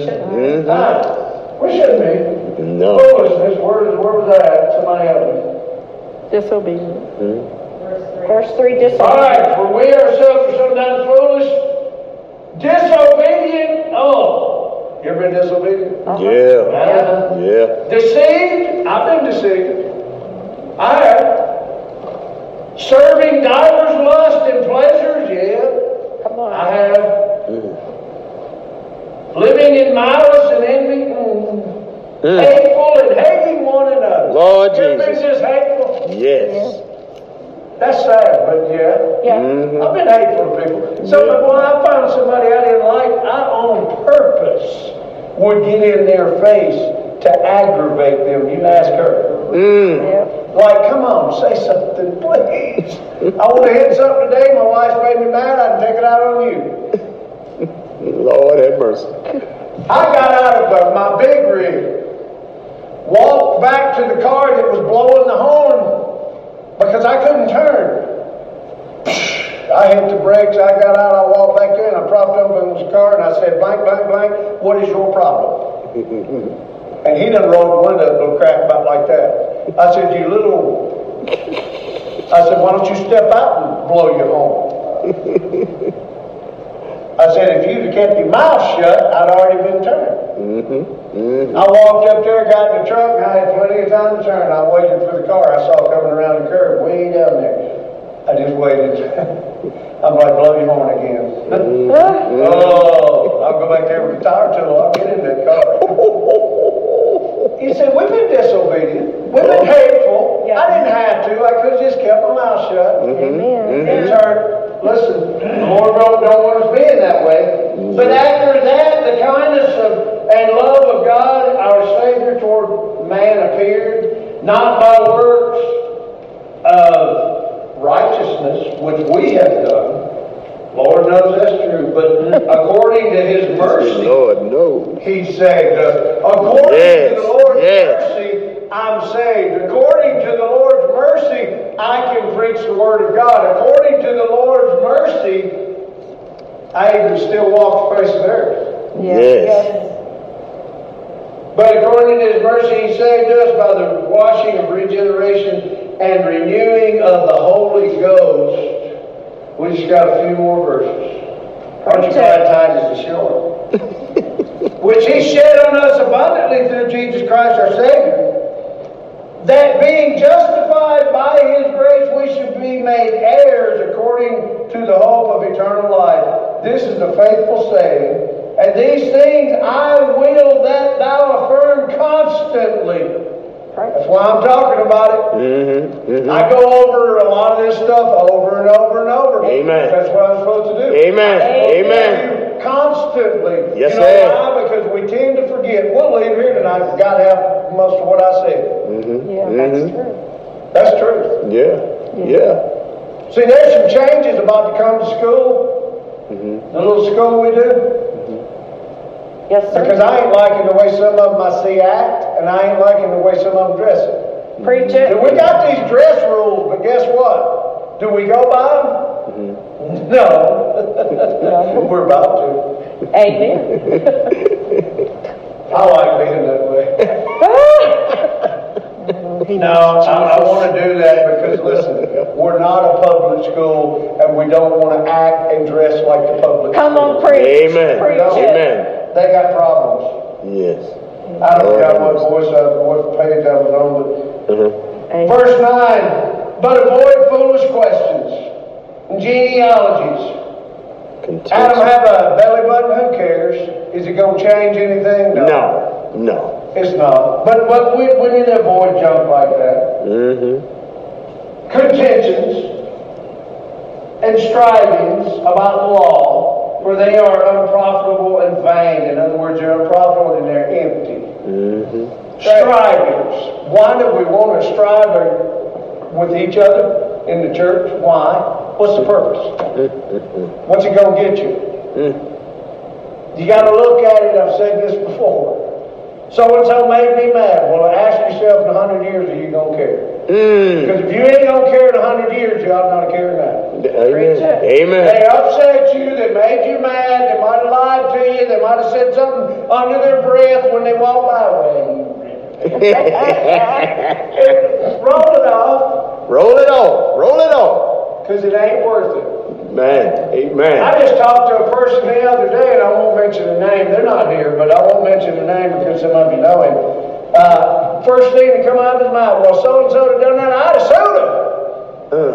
We shouldn't be. No. Foolishness, where was that at? Somebody help me. Disobedient. Verse 3, disobedient. All right, for we ourselves are sometimes foolish, disobedient. Oh, you ever been disobedient? Yeah. Yeah. Deceived? I've been deceived. I have. Serving divers lusts and pleasures? Yeah. Come on. I have. Living in malice and envy? Hateful and hating one another. Lord You ever been Jesus. just hateful? Yes. That's sad, but yeah. Yeah. I've been hateful to people. When I found somebody I didn't like, I on purpose would get in their face to aggravate them. You ask her. Like, come on, say something, please. I want to hit something today. My wife's made me mad. I can take it out on you. Lord have mercy. I got out of my big rig, walked back to the car that was blowing the horn because I couldn't turn. I hit the brakes, I got out, I walked back there, and I propped up in his car, and I said, blank, blank, blank, what is your problem? And he done rolled the window up a little crack about like that. I said, why don't you step out and blow your horn? I said, if you'd have kept your mouth shut, I'd already been turned. I walked up there, got in the truck, and I had plenty of time to turn. I waited for the car I saw coming around the curve way down there. I just waited. I'm like, blow your horn again. Oh, I'll go back there with the tire tunnel. I'll get in that car. He said, we've been disobedient. We've been hateful. I didn't have to. I could have just kept my mouth shut. Amen. It's hurt. Listen, the Lord don't want us being that way. But after that, the kindness and love of God, our Savior toward man appeared, not by works of righteousness, which we have done. Lord knows that's true, but according to His mercy, Lord knows. He saved us. According to the Lord's mercy, I'm saved. According to the Lord's mercy, I can preach the Word of God. According to the Lord's mercy, I even still walk the face of the earth. Yes. But according to His mercy, He saved us by the washing of regeneration and renewing of the Holy Ghost. We just got a few more verses. Aren't you glad Titus is short? Which He shed on us abundantly through Jesus Christ our Savior, that being justified by His grace we should be made heirs according to the hope of eternal life. This is a faithful saying. And these things I will that thou affirm constantly. That's why I'm talking about it. I go over a lot of this stuff over and over and over. Amen. That's what I'm supposed to do. Amen. Amen. Constantly. Yes, you know sir. why? Because we tend to forget. We'll leave here tonight. We've got to have most of what I said. Yeah, that's true. That's true. Yeah. See, there's some changes about to come to school. The little school we do. Yes, sir. Because I ain't liking the way some of them I see act, and I ain't liking the way some of them dress it. Preach it. We got these dress rules, but guess what? Do we go by them? No. We're about to. Amen. I like being that way. No, I want to do that because, listen, we're not a public school, and we don't want to act and dress like the public Come school. on, preach. Amen. Preach it. Amen. They got problems. Yes. I don't know what page I was on, but verse 9, but avoid foolish questions and genealogies. Adam have a belly button, who cares? Is it going to change anything? No. It's not. But we need to avoid junk like that. Contentions and strivings about the law, for they are unprofitable and vain. In other words, they're unprofitable and they're empty. Strivings. Why do we want to strive with each other in the church? Why? What's the purpose? What's it going to get you? You got to look at it. I've said this before. So-and-so made me mad. Well, ask yourself in 100 years, are you going to care? Because if you ain't going to care in 100 years, you ought not to care now. Preach it. Amen. They upset you, they made you mad, they might have lied to you, they might have said something under their breath when they walk by. Roll it off. Roll it off. Roll it off. Because it ain't worth it. Man. Amen. I just talked to a person the other day, and I won't mention the name. They're not here, but I won't mention the name because some of you know him. First thing that come out of his mouth, well, so-and-so had done that, I'd have sued him.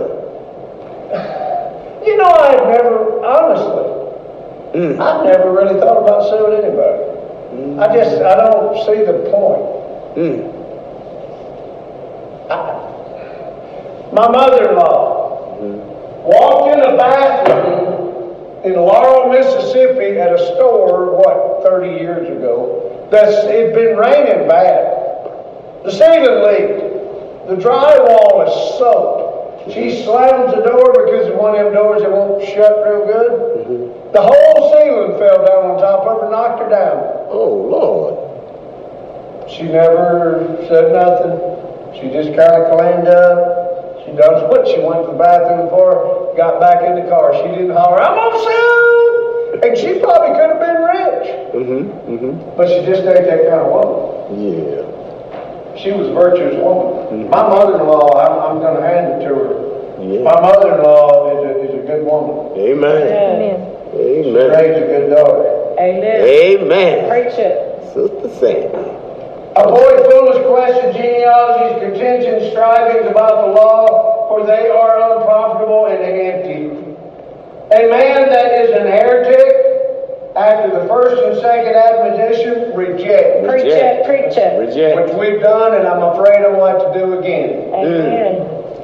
You know, I've never, honestly, I've never really thought about suing anybody. I don't see the point. My mother-in-law walked in a bathroom in Laurel, Mississippi at a store, 30 years ago. It'd been raining bad. The ceiling leaked. The drywall is soaked. She slams the door because it's one of them doors that won't shut real good. The whole ceiling fell down on top of her, knocked her down. Oh, Lord. She never said nothing. She just kind of cleaned up. She does what she went to the bathroom for, got back in the car. She didn't holler, I'm gonna sue! And she probably could have been rich. But she just ain't that kind of woman. Yeah. She was a virtuous woman. My mother-in-law, I'm going to hand it to her. Yeah. My mother-in-law is a good woman. Amen. Amen. She Amen. raised a good daughter. Amen. Amen. Preach it. Sister Sandy. Avoid foolish questions, genealogies, contentions, strivings about the law, for they are unprofitable and empty. A man that is an heretic, after the first and second admonition, reject. Preach it. Preach it. Reject. Which we've done, and I'm afraid I'm going to have to do again. Amen.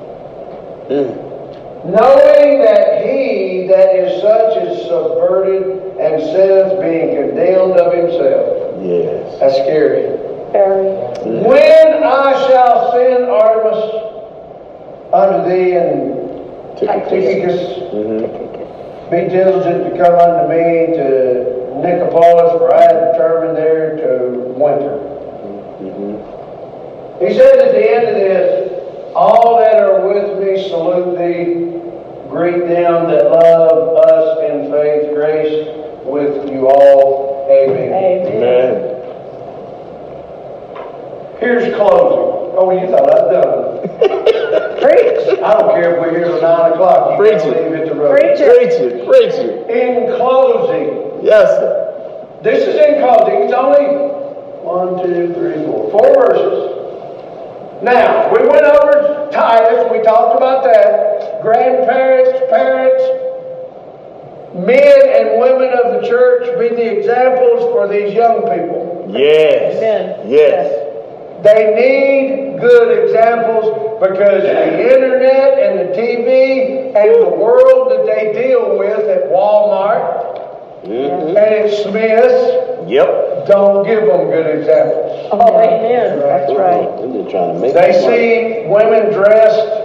Knowing that he that is such is subverted and sins being condemned of himself. Yes. That's scary. Very. When I shall send Artemis unto thee and Tychicus, be diligent to come unto me to Nicopolis, for I have determined there to winter. He says at the end of this, all that are with me salute thee. Greet them that love us in faith. Grace with you all. Amen. Amen. Here's closing. Oh, you thought I'd done. Preach. I don't care if we're here till 9 o'clock. You Preach gotta it. leave it to road. Preach it. Preach it. Preach it. In closing, Yes, sir. this is in closing. It's only 4 verses. Now, we went over Titus. We talked about that. Grandparents, parents, men and women of the church be the examples for these young people. Yes. Amen. Yes. They need good examples because the internet and the TV and the world that they deal with at Walmart and at Smith's Yep. don't give them good examples. Oh, amen. That's right. They're trying to make They money. see women dressed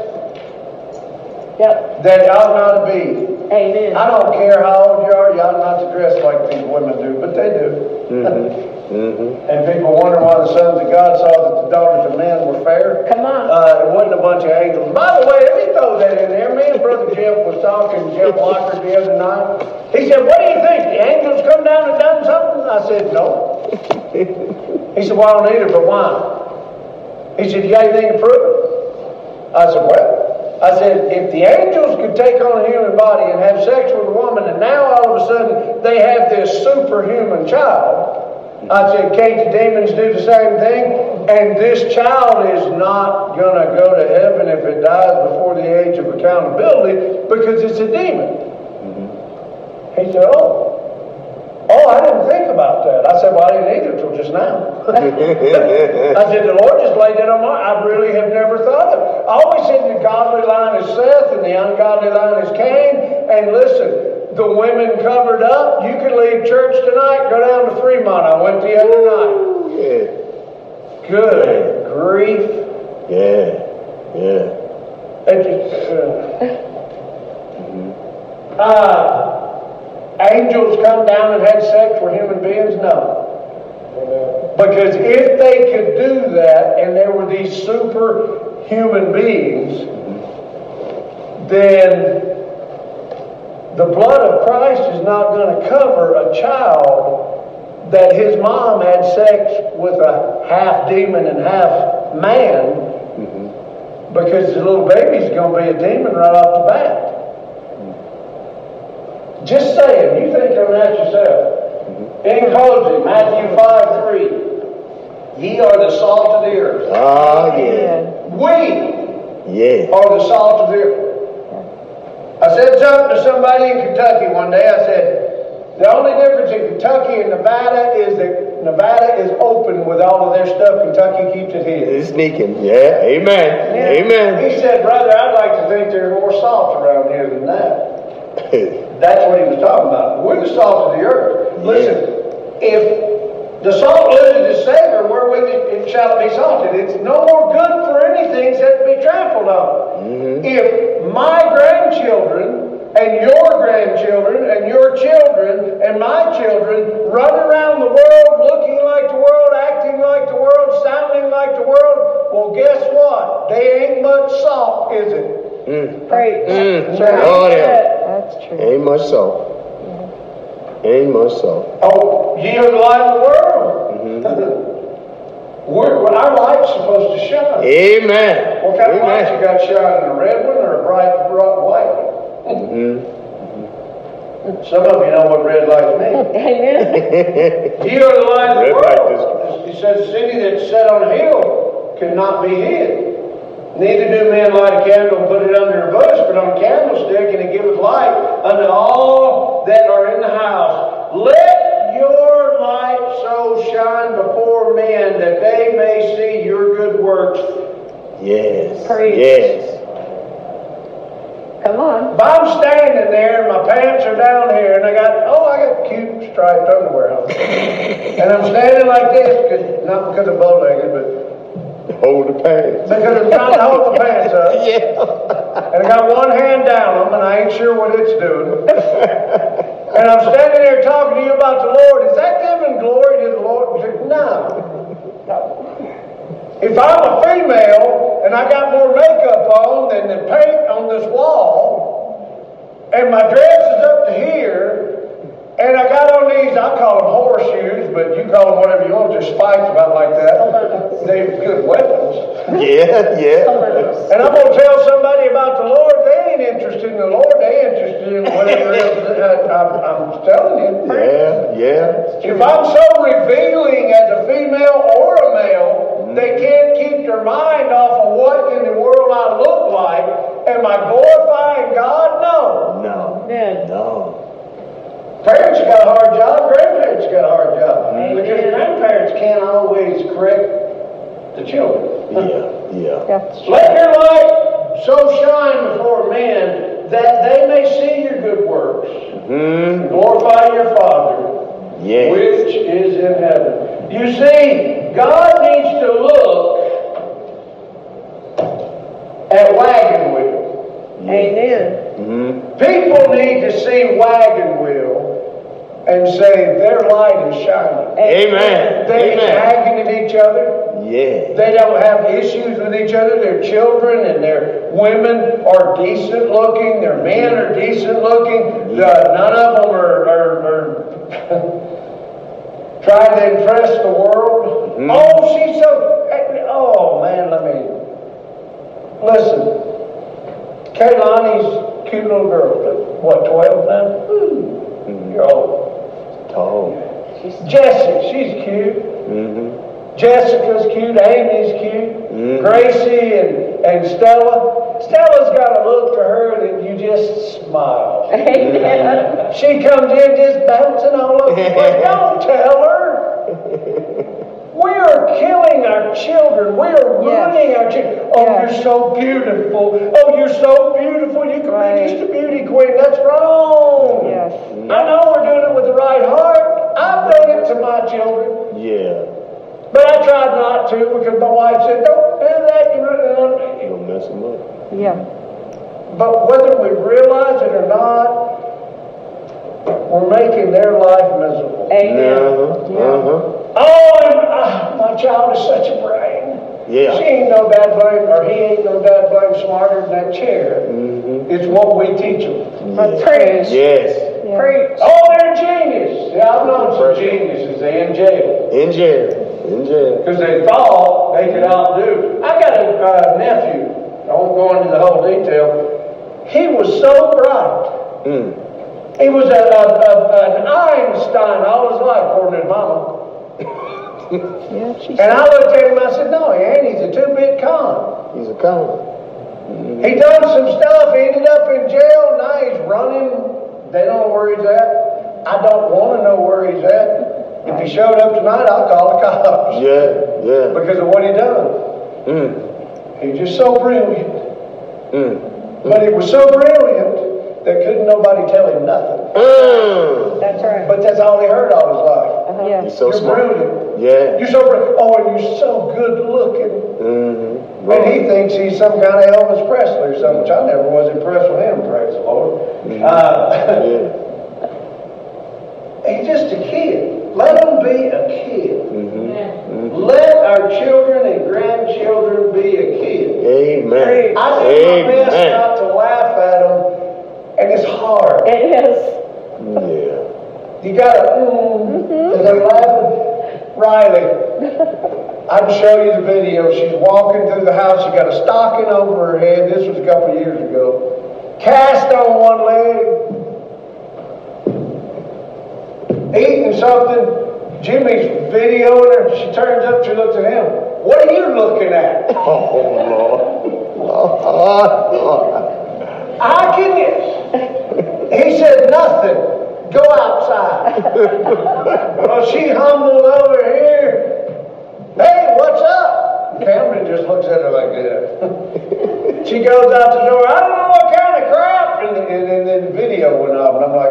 Yep. that ought not to be. Amen. I don't care how old you are, you ought not to dress like these women do, but they do. And people wonder why the sons of God saw that the daughters of men were fair. Come on. It wasn't a bunch of angels. By the way, let me throw that in there. Me and Brother Jeff was talking to Jeff Walker the other night. He said, what do you think? The angels come down and done something? I said, no. He said, well, I don't either, but why? He said, you got anything to prove it? I said, well, I said, if the angels could take on a human body and have sex with a woman, and now all of a sudden they have this superhuman child, I said, can't the demons do the same thing? And this child is not going to go to heaven if it dies before the age of accountability because it's a demon. He said, oh, I didn't think about that. I said, well, I didn't either until just now. I said, the Lord just laid that on my, I really have never thought of it. I always said the godly line is Seth and the ungodly line is Cain. And listen, the women covered up. You could leave church tonight, go down to Fremont. I went the other night. Yeah. Good grief. Yeah. Yeah. It just, angels come down and had sex with human beings? No. Because if they could do that and there were these superhuman beings, then the blood of Christ is not going to cover a child that his mom had sex with a half demon and half man, because the little baby's going to be a demon right off the bat. Just saying, you think on that yourself. In closing, Matthew 5:3, ye are the salt of the earth. Ah, yeah. We Yeah. are the salt of the earth. I said something to somebody in Kentucky one day. I said, the only difference in Kentucky and Nevada is that Nevada is open with all of their stuff. Kentucky keeps it hidden. It's sneaking. Yeah. Amen. Amen. He said, brother, I'd like to think there's more salt around here than that. That's what he was talking about. We're the salt of the earth. Listen, if the salt loses its savor, wherewith it shall be salted. It's no more good for anything except to be trampled on. If my grandchildren and your grandchildren and your children and my children run around the world looking like the world, acting like the world, sounding like the world, well, guess what? They ain't much salt, is it? Preach. Oh, yeah. That's true. Ain't much salt. Ain't much salt. Oh, ye are the light of the world. Our light's supposed to shine. Amen. What kind of light you got shining? A red one or a bright white one? Some of you know what red light means. Amen. Ye are the light of the Red light world. He says, the city that's set on a hill cannot be hid. Neither do men light a candle and put it under a bush, but on a candlestick, and it giveth light unto all that are in the house. Let your light so shine before men that they may see your good works. Yes. Preach. Yes. Come on. If I'm standing there and my pants are down here and I got cute striped underwear on. And I'm standing like this, not because I'm bow-legged, but Hold the pants. because I'm trying to hold the pants up. Yeah. And I got one hand down them and I ain't sure what it's doing. And I'm standing there talking to you about the Lord. Is that giving glory to the Lord? He said, no. If I'm a female and I got more makeup on than the paint on this wall, and my dress is up to here, and I got on these, I call them horseshoes, but you call them whatever you want, they're spikes about like that. They're good weapons. Yeah. And I'm going to tell somebody about the Lord, they ain't interested in the Lord, they interested in whatever else I'm telling you. Yeah. If I'm so revealing as a female or a male, they can't keep their mind off of what in the world I look like. Am I glorifying God? No. No. Parents got a hard job, grandparents got a hard job. Amen. Because grandparents can't always correct the children. Yeah. That's true. Let your light so shine before men that they may see your good works and glorify your Father, Yeah. which is in heaven. You see, God needs to look at wagon wheel. Amen. People need to see wagon wheel and say their light is shining. Amen. They ain't nagging at each other. Yeah. They don't have issues with each other. Their children and their women are decent looking. Their men are decent looking. None of them are trying to impress the world. Oh, she's so... Oh, man, listen. Kaylani's cute little girl. What, 12 now? You're old. Tall. Jessie, she's cute. Jessica's cute, Amy's cute, Gracie and Stella. Stella's got a look to her that you just smile. Amen. She comes in just bouncing all over the place. Don't tell her. We are killing our children. We are ruining our children. Oh, you're so beautiful. Oh, you're so beautiful. You can be just a beauty queen. That's wrong. Yes. I know we're doing it with the right heart. I've done it to my children. Yeah. But I tried not to because my wife said, don't do that. You'll mess them up. Yeah. But whether we realize it or not, we're making their life miserable. Amen. Oh, my child is such a brain. Yeah. She ain't no dad blame, or he ain't no dad blame smarter than that chair. It's what we teach them. Preach. Yes. Yeah. Preach. Oh, they're genius. Yeah, I've known some geniuses. They in jail. In jail. In jail. Because they thought they could outdo. I got a nephew. I won't go into the whole detail. He was so bright. He was an Einstein all his life, according to his mama. Yeah, she And I looked at him and I said, no, he ain't. He's a two-bit con. He's a con. He done some stuff. He ended up in jail. Now he's running. They don't know where he's at. I don't want to know where he's at. If he showed up tonight, I'll call the cops. Yeah, yeah. Because of what he done. He's just so brilliant. But he was so brilliant that couldn't nobody tell him nothing. That's right. But that's all he heard all his life. Yeah. He's so You're smart. brilliant. Yeah. You're so brilliant. Oh, and you're so good looking. And he thinks he's some kind of Elvis Presley or something, which I never was impressed with him, praise the Lord. Yeah. He's just a kid. Let him be a kid. Let our children and grandchildren be a kid. Amen. I do my best not to laugh at them, and it's hard. It is. Yeah. You gotta, because I'm laughing. Riley, I can show you the video. She's walking through the house. She got a stocking over her head. This was a couple of years ago. Cast on one leg. Eating something. Jimmy's videoing her. She turns up. She looks at him. What are you looking at? Oh, Lord. How can you? He said nothing. Go outside. Well, she humbled over here. Hey, what's up? Cameron just looks at her like that. She goes out the door. I don't know what kind of crap. And then the video went off, and I'm like,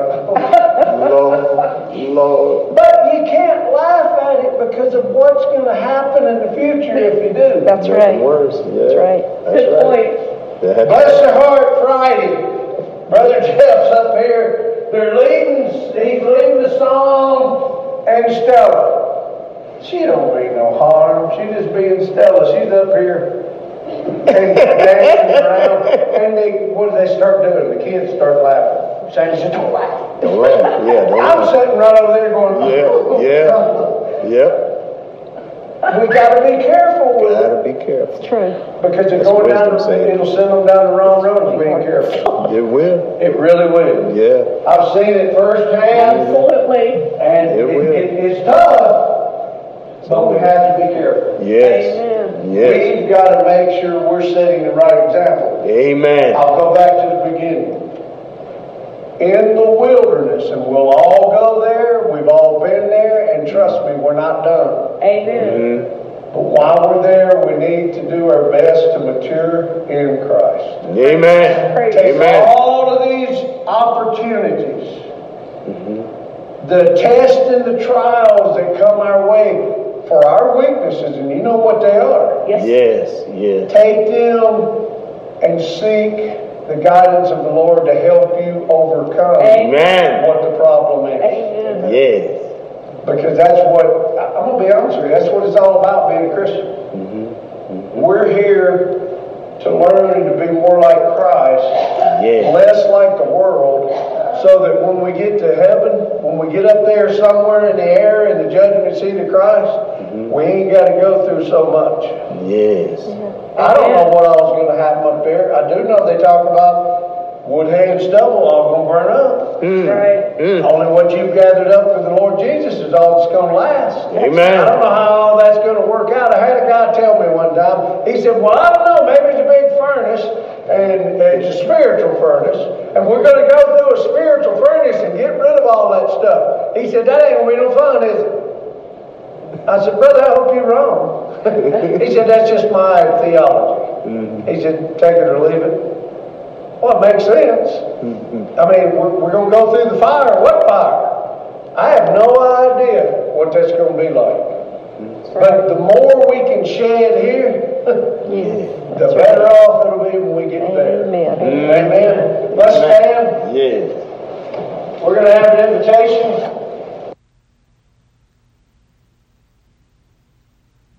Lord. But you can't laugh at it because of what's going to happen in the future if you do. That's right. Worse. Yeah. That's right. Good point. That's Bless your heart, Friday. Brother Jeff's up here. They're he's leading the song, and Stella. She don't mean no harm. She just being Stella. She's up here and dancing around. And what do they start doing? The kids start laughing. Shane said, don't laugh. Don't laugh. Yeah, don't I'm laugh. sitting right over there going, Yep. We got to be careful with it. Gotta be careful. True. Because they're That's going wisdom down, saying. it'll send them down the wrong road if we ain't careful. It will. It really will. Yeah. I've seen it firsthand, Absolutely. and It will. it's tough, but we have to be careful. Yes. Amen. Yes. We've got to make sure we're setting the right example. Amen. I'll go back to the beginning. In the wilderness, and we'll all go there, we've all been there, and trust me, we're not done. Amen. But while we're there, we need to do our best to mature in Christ. Amen. Take Amen. all of these opportunities, the tests and the trials that come our way for our weaknesses, and you know what they are. Yes. Yes. Take them and seek the guidance of the Lord to help you overcome Amen. what the problem is. Amen. Yes. Because that's what, I'm going to be honest with you, that's what it's all about being a Christian. We're here to learn and to be more like Christ, Yes. less like the world, so that when we get to heaven, when we get up there somewhere in the air in the judgment seat of Christ, we ain't got to go through so much. Yes. I don't know what all's going to happen up there. I do know they talk about wood, hay, and stubble all going to burn up. Right. Only what you've gathered up for the Lord Jesus is all that's going to last. Amen. I don't know how all that's going to work out. I had a guy tell me one time, he said, well, I don't know, maybe it's a big furnace, and it's a spiritual furnace, and we're going to go through a spiritual furnace and get rid of all that stuff. He said, that ain't going to be no fun, is it? I said, brother, I hope you're wrong. He said, that's just my theology. He said, take it or leave it. Well, it makes sense. I mean, we're going to go through the fire. What fire? I have no idea what that's going to be like. But the more we can shed here, the better off it'll be when we get there. Amen. Amen. Let's stand. Yes. We're going to have an invitation